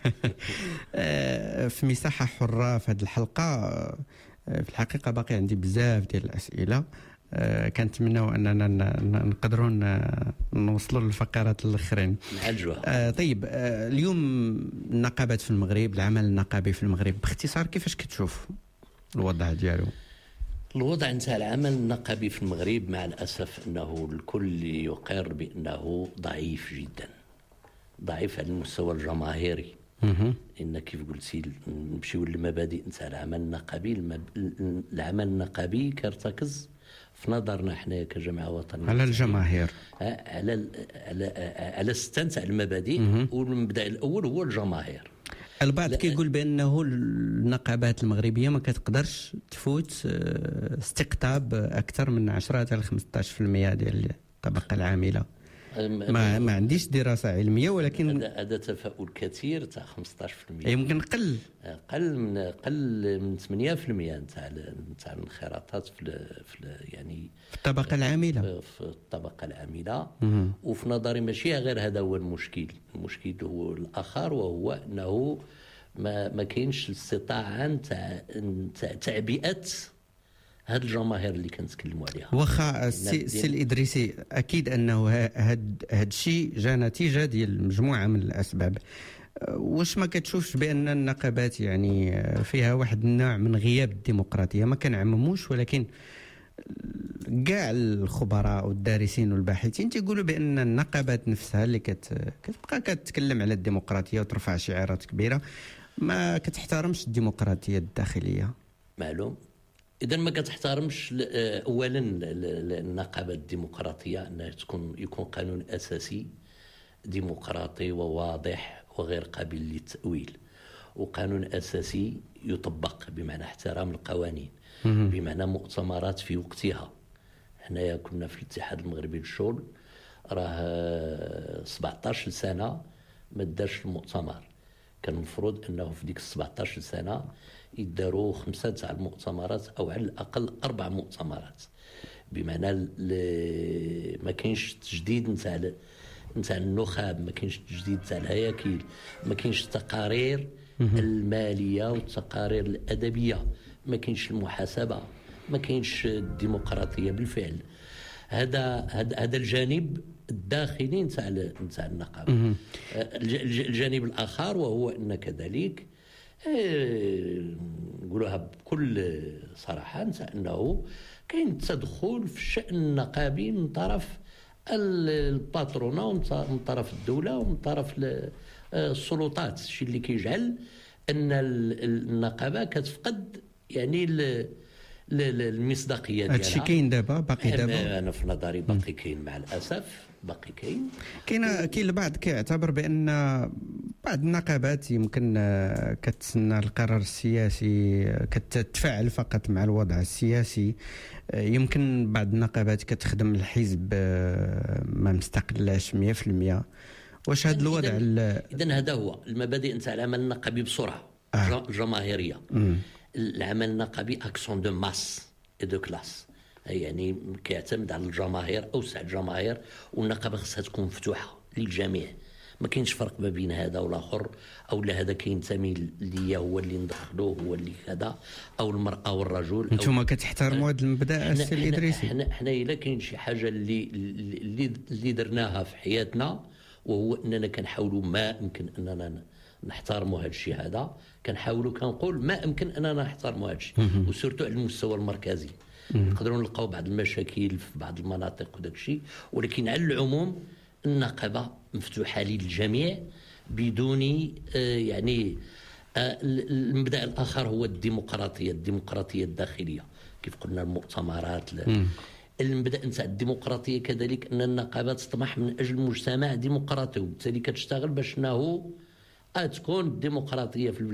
في مساحة حرة في هذه الحلقة في الحقيقة باقي عندي بزاف ديال الأسئلة، كنتمناو اننا نقدروا نوصلوا للفقرات الاخرين. نعجوها. طيب اليوم النقابات في المغرب، العمل النقابي في المغرب باختصار كيفاش كتشوف الوضع ديالو؟ الوضع نتاع العمل النقابي في المغرب مع الاسف انه الكل يقر بانه ضعيف جدا، ضعيف على المستوى الجماهيري. ان كيف قلتي نمشيو للمبادئ نتاع العمل النقابي، العمل النقابي كيرتكز في نظرنا احنا كجماعه وطنيه على الجماهير، على على على سته تاع المبادئ، والمبدا الاول هو الجماهير. البعض كيقول بانه النقابات المغربيه ما كتقدرش تفوت استقطاب اكثر من عشرة حتى خمسة عشر بالمئة ديال الطبقه العامله. ما ما عنديش دراسه علميه، ولكن هذا تفاؤل كثير تاع خمسة عشر بالمئة، يمكن قل قل من قل من ثمانية بالمئة نتاع نتاع الانخراطات في في يعني في الطبقه العامله في الطبقه العامله. وفي نظري ماشي غير هذا هو المشكل، المشكل هو الاخر، وهو انه ما ما كاينش الاستطاعه نتاع تعبئه هاد الجماهير اللي كنتكلموا عليها. واخا السي الادريسي اكيد انه هاد هاد الشيء جا نتيجه ديال مجموعه من الاسباب. واش ما كتشوفش بان النقابات يعني فيها واحد النوع من غياب الديمقراطيه؟ ما كنعمموش، ولكن كاع الخبراء والدارسين والباحثين تيقولوا بان النقابات نفسها اللي كت كتبقى كتتكلم على الديمقراطيه وترفع شعارات كبيره ما كتحترمش الديمقراطيه الداخليه. معلوم. إذا ما كتحترمش أولا النقابة الديمقراطية أنها تكون يكون قانون أساسي ديمقراطي وواضح وغير قابل للتأويل، وقانون أساسي يطبق بمعنى احترام القوانين، بمعنى مؤتمرات في وقتها. هنايا كنا في الاتحاد المغربي للشغل راه سبعطاش سنة ما دارش المؤتمر، كان المفروض أنه في ديك سبعطاش سنة يداروا خمسة تاع المؤتمرات أو على الأقل أربع مؤتمرات، بمعنى ما كاينش تجديد نتاع نتاع النخب، ما كاينش تجديد تاع الهياكل، ما كاينش التقارير المالية والتقارير الأدبية، ما كاينش المحاسبة، ما كاينش الديمقراطية بالفعل. هذا هذا الجانب الداخلي نتاع نتاع النقابة. الجانب الآخر وهو أن كذلك نقولوها بكل صراحة أنه كاين تدخل في الشأن النقابي من طرف الباترونة ومن طرف الدولة ومن طرف السلطات، الشيء اللي كيجعل أن النقابة كتفقد يعني المصداقية ديالها. هادشي كاين دابا، باقي دابا؟ أنا في نظري باقي كاين مع الأسف، باقي كاين. كاين كاين البعض كيعتبر بان بعض النقابات يمكن كتسنى القرار السياسي، كتتفاعل فقط مع الوضع السياسي. يمكن بعض النقابات كتخدم الحزب ما مستقلاش مية بالمية. واش هذا الوضع؟ اذا هذا هو المبادئ نتاع العمل النقابي بسرعه آه. الجماهيريه. م. العمل النقابي اكسون دو ماس اي دو كلاس، يعني كيعتمد على الجماهير، اوسع الجماهير، والنقابه خصها تكون مفتوحه للجميع، ما كاينش فرق ما بين هذا والاخر، او لا هذا كينتمي ليا هو اللي ندخلوه هو اللي كذا، او المراه والرجل. انتم كتحترموا هذا المبدا السي الادريسي؟ حنا حنا الا كاين شي حاجه اللي اللي اللي درناها في حياتنا، وهو اننا كنحاولوا ما يمكن اننا نحترموا هذا الشيء، هذا كنحاولوا كنقول ما يمكن اننا نحترموا هذا الشيء، وسورتو على المستوى المركزي. نقدروا نلقاو بعض المشاكل في بعض المناطق وداك الشيء، ولكن على العموم النقابه مفتوحه للجميع بدون يعني. المبدا الاخر هو الديمقراطيه، الديمقراطيه الداخليه كيف قلنا، المؤتمرات. المبدا نتاع الديمقراطيه كذلك ان النقابه تطمح من اجل مجتمع ديمقراطي، وبالتالي كتشتغل باش انه تكون الديمقراطيه في البلاد.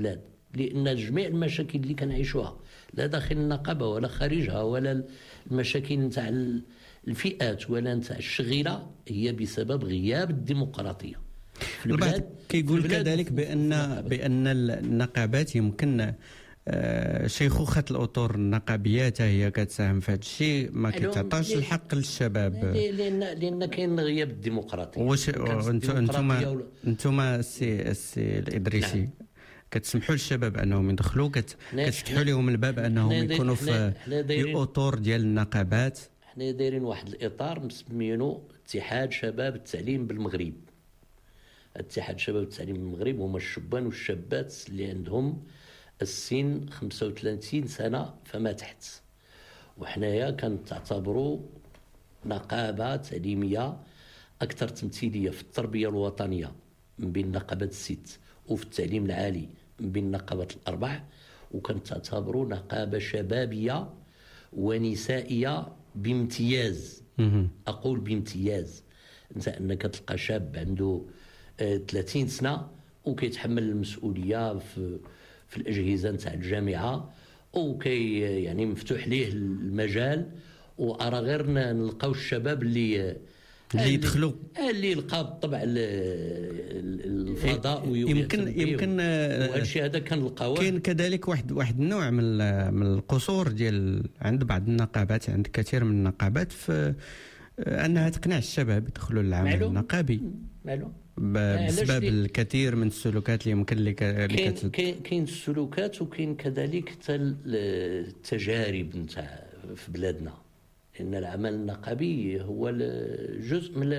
لان جميع المشاكل اللي كنعيشوها لا داخل النقابه ولا خارجها ولا المشاكل نتاع الفئات ولا نتاع الشغيله هي بسبب غياب الديمقراطيه. البعض كيقول كذلك بان بان النقابات يمكن شيخوخه الاطر النقابيه حتى هي كتساهم في هذا الشيء، ما كتعطاش الحق للشباب لان لان كاين غياب الديمقراطيه. واش انتم انتم السي السي الادريسي نعم. كتسمحوا للشباب انهم يدخلوا كت... كتفتحوا لهم الباب انهم يكونوا في الاطر ديال النقابات؟ حنا دايرين واحد الاطار مسميينه اتحاد شباب التعليم بالمغرب. اتحاد شباب التعليم بالمغرب هما الشبان والشابات اللي عندهم السن خمسة وثلاثين سنه فما تحت، وحنايا كنعتبروا نقابه تعليميه اكثر تمثيليه في التربيه الوطنيه من بين النقابات الست وفي التعليم العالي من بين النقابات الاربع، وكنعتبروا نقابه شبابيه ونسائيه بامتياز. اقول بامتياز، انت انك تلقى شاب عنده ثلاثين سنه وكيتحمل المسؤوليه في في الاجهزه نتاع الجامعه وكي يعني مفتوح ليه المجال، وارى غير نلقاو الشباب اللي اللي يدخلوا اللي يلقى بالطبع الفضاء يمكن يمكن وهادشي هذا كنلقاوه. كاين كذلك واحد واحد النوع من من القصور ديال عند بعض النقابات، عند كثير من النقابات في انها تقنع الشباب يدخلوا للعمل النقابي. معلوم بسبب الكثير من السلوكات اللي يمكن اللي كاين كاين السلوكات وكاين كذلك حتى التجارب نتاع في بلادنا، ان العمل النقابي هو جزء من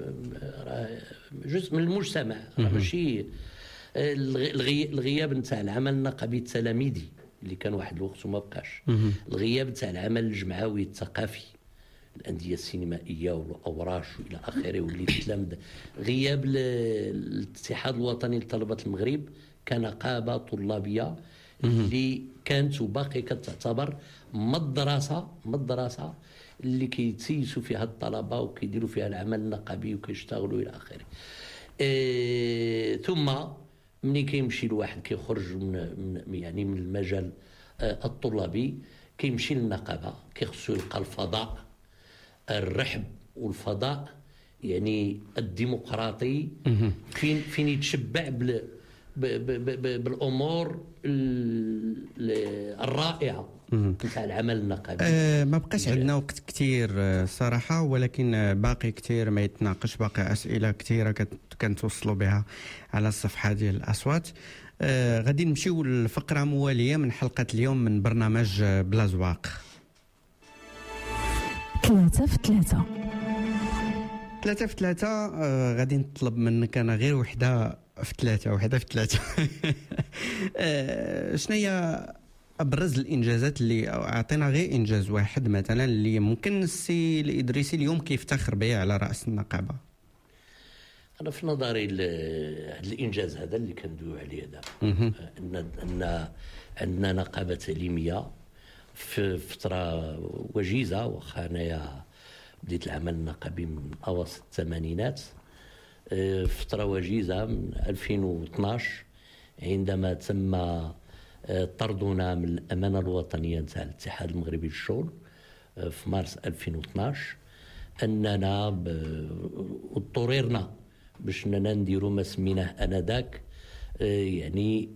جزء من المجتمع، ماشي الغياب نتاع العمل النقابي التلاميذي اللي كان واحد الوقت وما بقاش، الغياب نتاع العمل الجمعوي الثقافي، الانديه السينمائيه والاوراش والى اخره واللي تلامذ، غياب الاتحاد الوطني لطلبه المغرب كنقابه طلابيه اللي كانت وباقي كتعتبر مدرسه مدرسه اللي كيتسيسوا فيها الطلبه وكيديروا فيها العمل النقابي وكيشتغلوا الى اخره. إيه ثم ملي كيمشي الواحد كيخرج من يعني من المجال آه الطلابي كيمشي للنقابه كيخصو يلقى الفضاء الرحب والفضاء يعني الديمقراطي فين فين يتشبع بال بالامور الرائعه نتاع العمل النقابي. أه ما بقاش عندنا وقت كثير صراحه، ولكن باقي كثير ما يتناقش، باقي اسئله كثيره كنتوصلوا بها على الصفحه ديال الاصوات. أه غادي نمشيو للفقره مواليه من حلقه اليوم من برنامج بلا زواق. ثلاثة في ثلاثة ثلاثة في ثلاثة آه غادي نطلب منك أنا غير وحدة في ثلاثة وحدة في ثلاثة آه شنو هي أبرز الإنجازات اللي أعطينا غير إنجاز واحد مثلا اللي ممكن السي الإدريسي اليوم كيفتخر به على رأس النقابة؟ أنا في نظري هذا الإنجاز هذا اللي كندويو عليه دابا أن أن عندنا نقابة تعليمية في فترة وجيزة، واخا انايا بديت العمل النقابي من اواسط الثمانينات، فترة وجيزة من ألفين واثناش عندما تم طردنا من الأمانة الوطنية نتاع الاتحاد المغربي للشغل في مارس ألفين واثناش، أننا اضطررنا باش أننا نديروا ما سميناه آنذاك يعني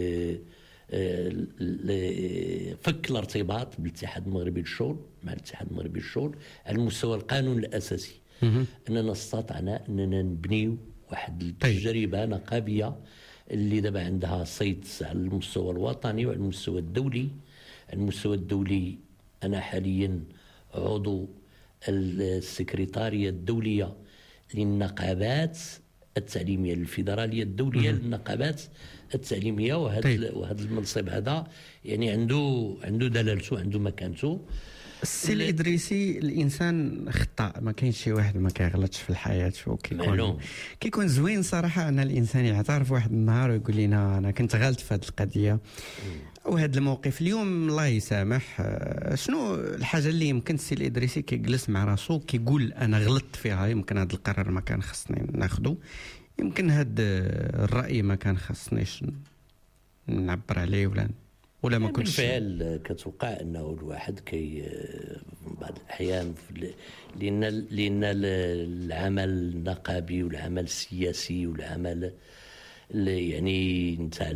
فك الارتباط بالاتحاد المغربي للشغل مع الاتحاد المغربي للشغل على المستوى القانون الأساسي. أننا استطعنا أننا نبنيو واحد التجربة نقابية اللي دابا عندها صيت على المستوى الوطني وعلى المستوى الدولي. على المستوى الدولي أنا حاليا عضو السكرتارية الدولية للنقابات التعليمية الفيدرالية الدولية للنقابات التعليمية، وهذا طيب. وهذا المنصب هذا يعني عنده عنده دلالته، عنده مكانته. السي الإدريسي الانسان خطا، ما كاينش شي واحد ما كيغلطش في الحياه، وكيكون كيكون زوين صراحه ان الانسان يعترف واحد النهار ويقول لنا انا كنت غلط في هذه القضيه وهذا الموقف. اليوم الله يسامح، شنو الحاجه اللي يمكن السي الإدريسي كيجلس مع راسو كيقول انا غلطت فيها، يمكن هذا القرار ما كان خصني ناخذه، يمكن هذا الراي ما كان خصنيش نعبر عليه ولا ولا ما كنتش؟ بالفعل كتوقع انه الواحد كي بعض الاحيان لان لان العمل النقابي والعمل السياسي والعمل يعني نتاع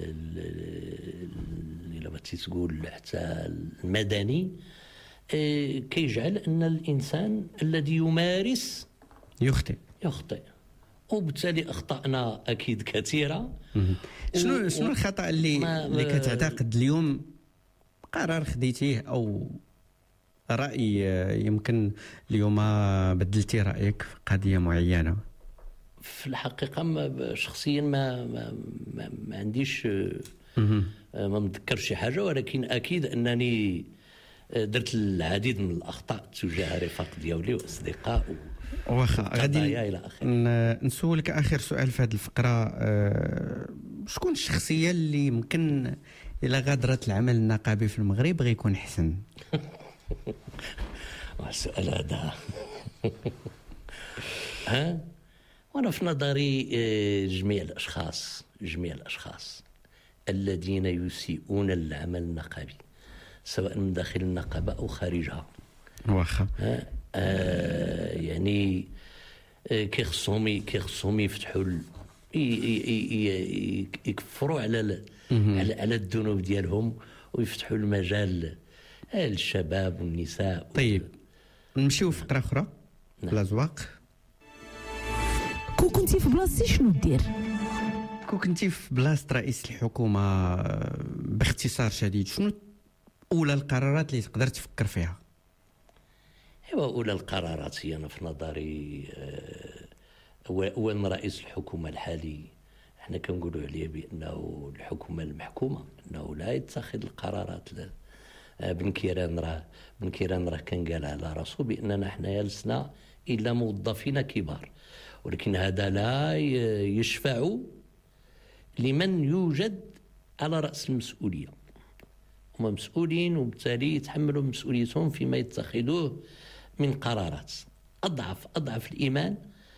الا بغيتي تقول حتى المدني كيجعل ان الانسان الذي يمارس يخطئ يخطئ وبالتالي اخطانا اكيد كثيره. شنو شنو الخطا اللي ما اللي كتعتقد اليوم قرار خديتيه او راي يمكن اليوم بدلتي رايك في قضيه معينه؟ في الحقيقه ما شخصيا ما ما, ما, ما عنديش ما متذكرش شي حاجه، ولكن اكيد انني درت العديد من الاخطاء تجاه رفاق ديالي واصدقاء واخا غادي نسولك اخر سؤال في هذه الفقره. أه شكون الشخصيه اللي يمكن الا غادرت العمل النقابي في المغرب غيكون احسن؟ السؤال هذا ها وانا في نظري جميع الاشخاص جميع الاشخاص الذين يسيئون العمل النقابي سواء من داخل النقابه او خارجها واخا آه يعني آه كيخصهم كيخصهم يفتحوا يكفروا على على على الذنوب ديالهم ويفتحوا المجال للشباب والنساء. طيب نمشيو فقره اخرى. نعم. الأزواق. كون كنتي في بلاصتي شنو دير؟ كون كنتي في بلاصه رئيس الحكومه باختصار شديد شنو اولى القرارات اللي تقدر تفكر فيها؟ ايوا اولى القرارات هي انا في نظري اولا رئيس الحكومه الحالي احنا كنقولوا عليه بانه الحكومه المحكومه انه لا يتخذ القرارات. بن كيران راه بن كيران راه كان قال على راسو باننا حنايا لسنا الا موظفين كبار، ولكن هذا لا يشفع لمن يوجد على راس المسؤوليه. هما مسؤولين وبالتالي يتحملوا مسؤوليتهم فيما يتخذوه من قرارات. اضعف اضعف الايمان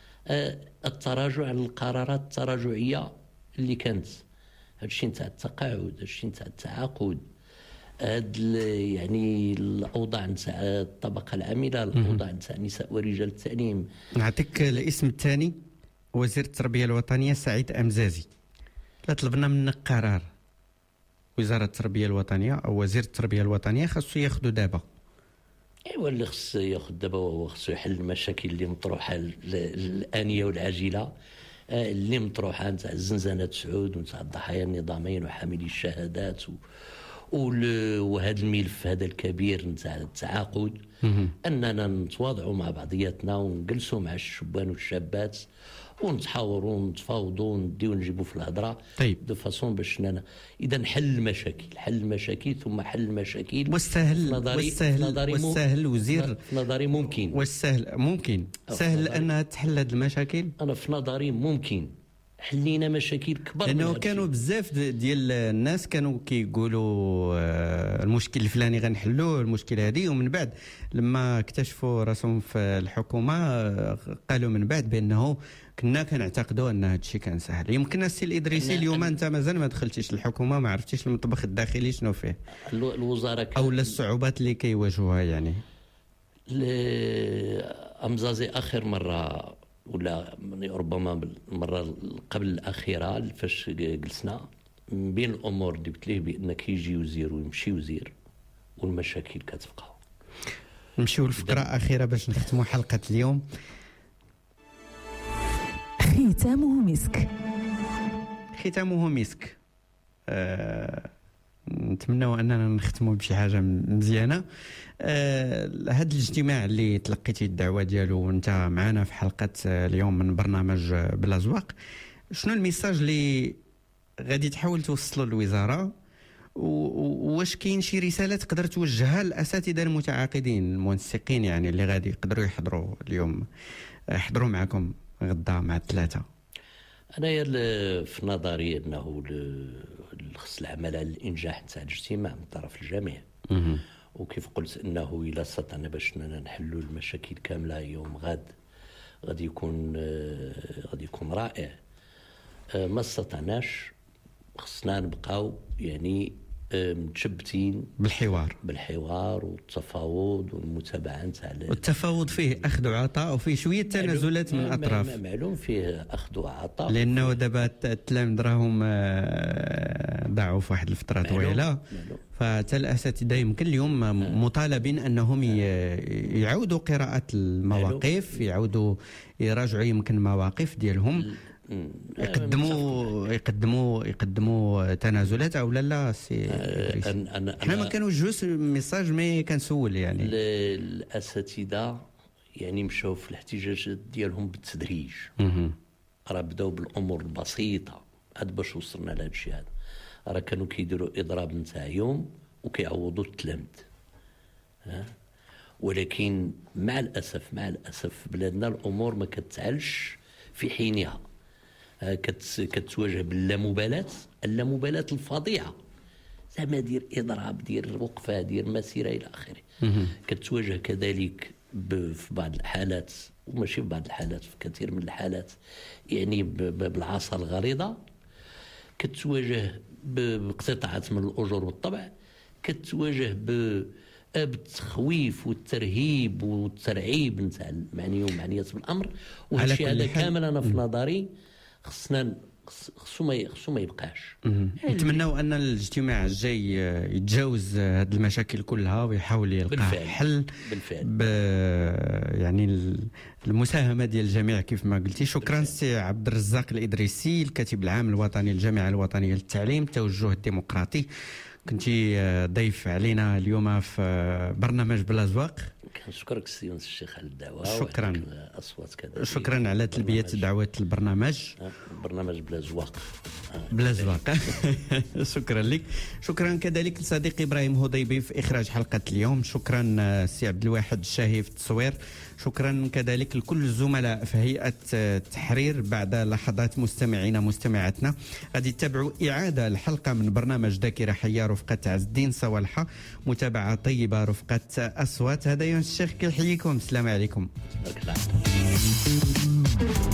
التراجع عن القرارات التراجعيه اللي كانت. هذا الشيء نتاع التقاعد، هذا الشيء نتاع التعاقد، هاد يعني الاوضاع نتاع الطبقه العامله، الاوضاع نتاع النساء ورجال التعليم. نعطيك الاسم الثاني، وزير التربيه الوطنيه سعيد امزازي. لا طلبنا منك قرار وزاره التربيه الوطنيه او وزير التربيه الوطنيه خاصو ياخذوا دابا. ايوا اللي خص ياخذ دابا هو خصو يحل المشاكل اللي مطروحه الانيه والعاجله اللي مطروحه نتاع الزنزانه سعود ونتاع الضحايا النظاميين وحاملي الشهادات و وهذا الملف هذا الكبير نتاع التعاقد اننا نتواضعوا مع بعضياتنا ونجلسوا مع الشبان والشابات ونتحاوروا ونتفاوضوا ونديو نجيبوا في الهضره. طيب دو فاصون باش اننا اذا نحل المشاكل حل المشاكل ثم حل المشاكل. والسهل والسهل والسهل وزير في نظري ممكن والسهل ممكن سهل انها تحل هذه المشاكل. انا في نظري ممكن حلينا مشاكل كبار لانه كانوا بزاف ديال الناس كانوا كيقولوا المشكل الفلاني غنحلوه المشكل هذه، ومن بعد لما اكتشفوا راسهم في الحكومه قالوا من بعد بانه كنا كنعتقدوا ان هذا الشيء كان سهل. يمكن السي الادريسي اليوم انت مازال ما دخلتيش الحكومه، ما عرفتيش المطبخ الداخلي شنو فيه الوزاره او الصعوبات اللي كيواجهوها. يعني امزازي اخر مره ولا ربما المره قبل الاخيره فاش جلسنا من بين الامور اللي قلت ليه بان كيجي وزير ويمشي وزير والمشاكل كتبقى. نمشيو لفقره اخيره باش نختموا حلقه اليوم. ختامه مسك. ختامه مسك. أه نتمنوا اننا نختموا بشي حاجه مزيانه. آه هذا الاجتماع اللي تلقيتي الدعوه ديالو وانت معنا في حلقه اليوم من برنامج بالأزواق، شنو الميساج اللي غادي تحاول توصله للوزاره، واش كاين شي رساله تقدر توجهها للاساتذه المتعاقدين المنسقين يعني اللي غادي يقدروا يحضروا اليوم يحضروا معكم غدا مع الثلاثه؟ انا في نظري انه خص العمل على الانجاح نتاع الاجتماع من طرف الجميع. وكيف قلت انه الا استطعنا باش نحلوا المشاكل كامله يوم غد غادي يكون غادي يكون رائع. ما استطعناش خصنا نبقاو يعني متشبتين بالحوار بالحوار والتفاوض والمتابعه نتاع والتفاوض فيه اخذ وعطاء وفيه شويه تنازلات من الاطراف. معلوم فيه اخذ وعطاء لانه دابا التلاميذ راهم ضاعوا في واحد الفتره طويله، فحتى الاساتذه يمكن اليوم مطالبين انهم يعودوا قراءه المواقف، يعودوا يراجعوا يمكن المواقف ديالهم، يقدموا يقدموا يقدموا تنازلات او لا لا سي انا حنا ما كنوجهوش ميساج مي كنسول يعني الاساتذه يعني مشاو في الاحتجاجات ديالهم بالتدريج، راه بداو بالامور البسيطه عاد باش وصلنا لهذا الشيء هذا. راه كانوا كيديروا اضراب نتاع يوم وكيعوضوا التلاميذ، ها ولكن مع الاسف مع الاسف في بلادنا الامور ما كتعالش في حينها، كتواجه باللامبالاة، اللامبالاة الفظيعة، زعما دير اضراب دير وقفه دير مسيره الى اخره. كتواجه كذلك في بعض الحالات وماشي في بعض الحالات، في كثير من الحالات يعني بالعصا الغليظه، كتواجه باقتطاعات من الاجور والطبع، كتواجه بالتخويف والترهيب والترعيب نتاع المعنيين والمعنيات بالامر. وهذا الشيء هذا كامل انا في نظري خصنا خصو ما خصو ما يبقاش. نتمنوا ان الاجتماع الجاي يتجاوز هذه المشاكل كلها ويحاول يلقى بالفعل. حل بالفعل ب يعني المساهمه ديال الجميع كيف ما قلتي. شكرا سي عبد الرزاق الادريسي، الكاتب العام الوطني للجامعه الوطنيه للتعليم التوجه الديمقراطي، كنتي ضيف علينا اليوم في برنامج بلا زواق. كنشكرك سي يونس الشيخ على الدعوه. شكرا اصوات كذا. شكرا على تلبيه دعوه البرنامج. برنامج بلا زواق بلا زواق. شكرا لك. شكرا كذلك لصديقي ابراهيم هضيبي في اخراج حلقه اليوم. شكرا سي عبد الواحد الشاهي في التصوير. شكرا كذلك لكل الزملاء في هيئه التحرير. بعد لحظات مستمعينا مستمعاتنا غادي تتابعوا اعاده الحلقه من برنامج ذاكره حيه رفقه عز الدين صوالحه. متابعه طيبه رفقه اصوات. هذا يونس الشيخ كيحييكم. السلام عليكم.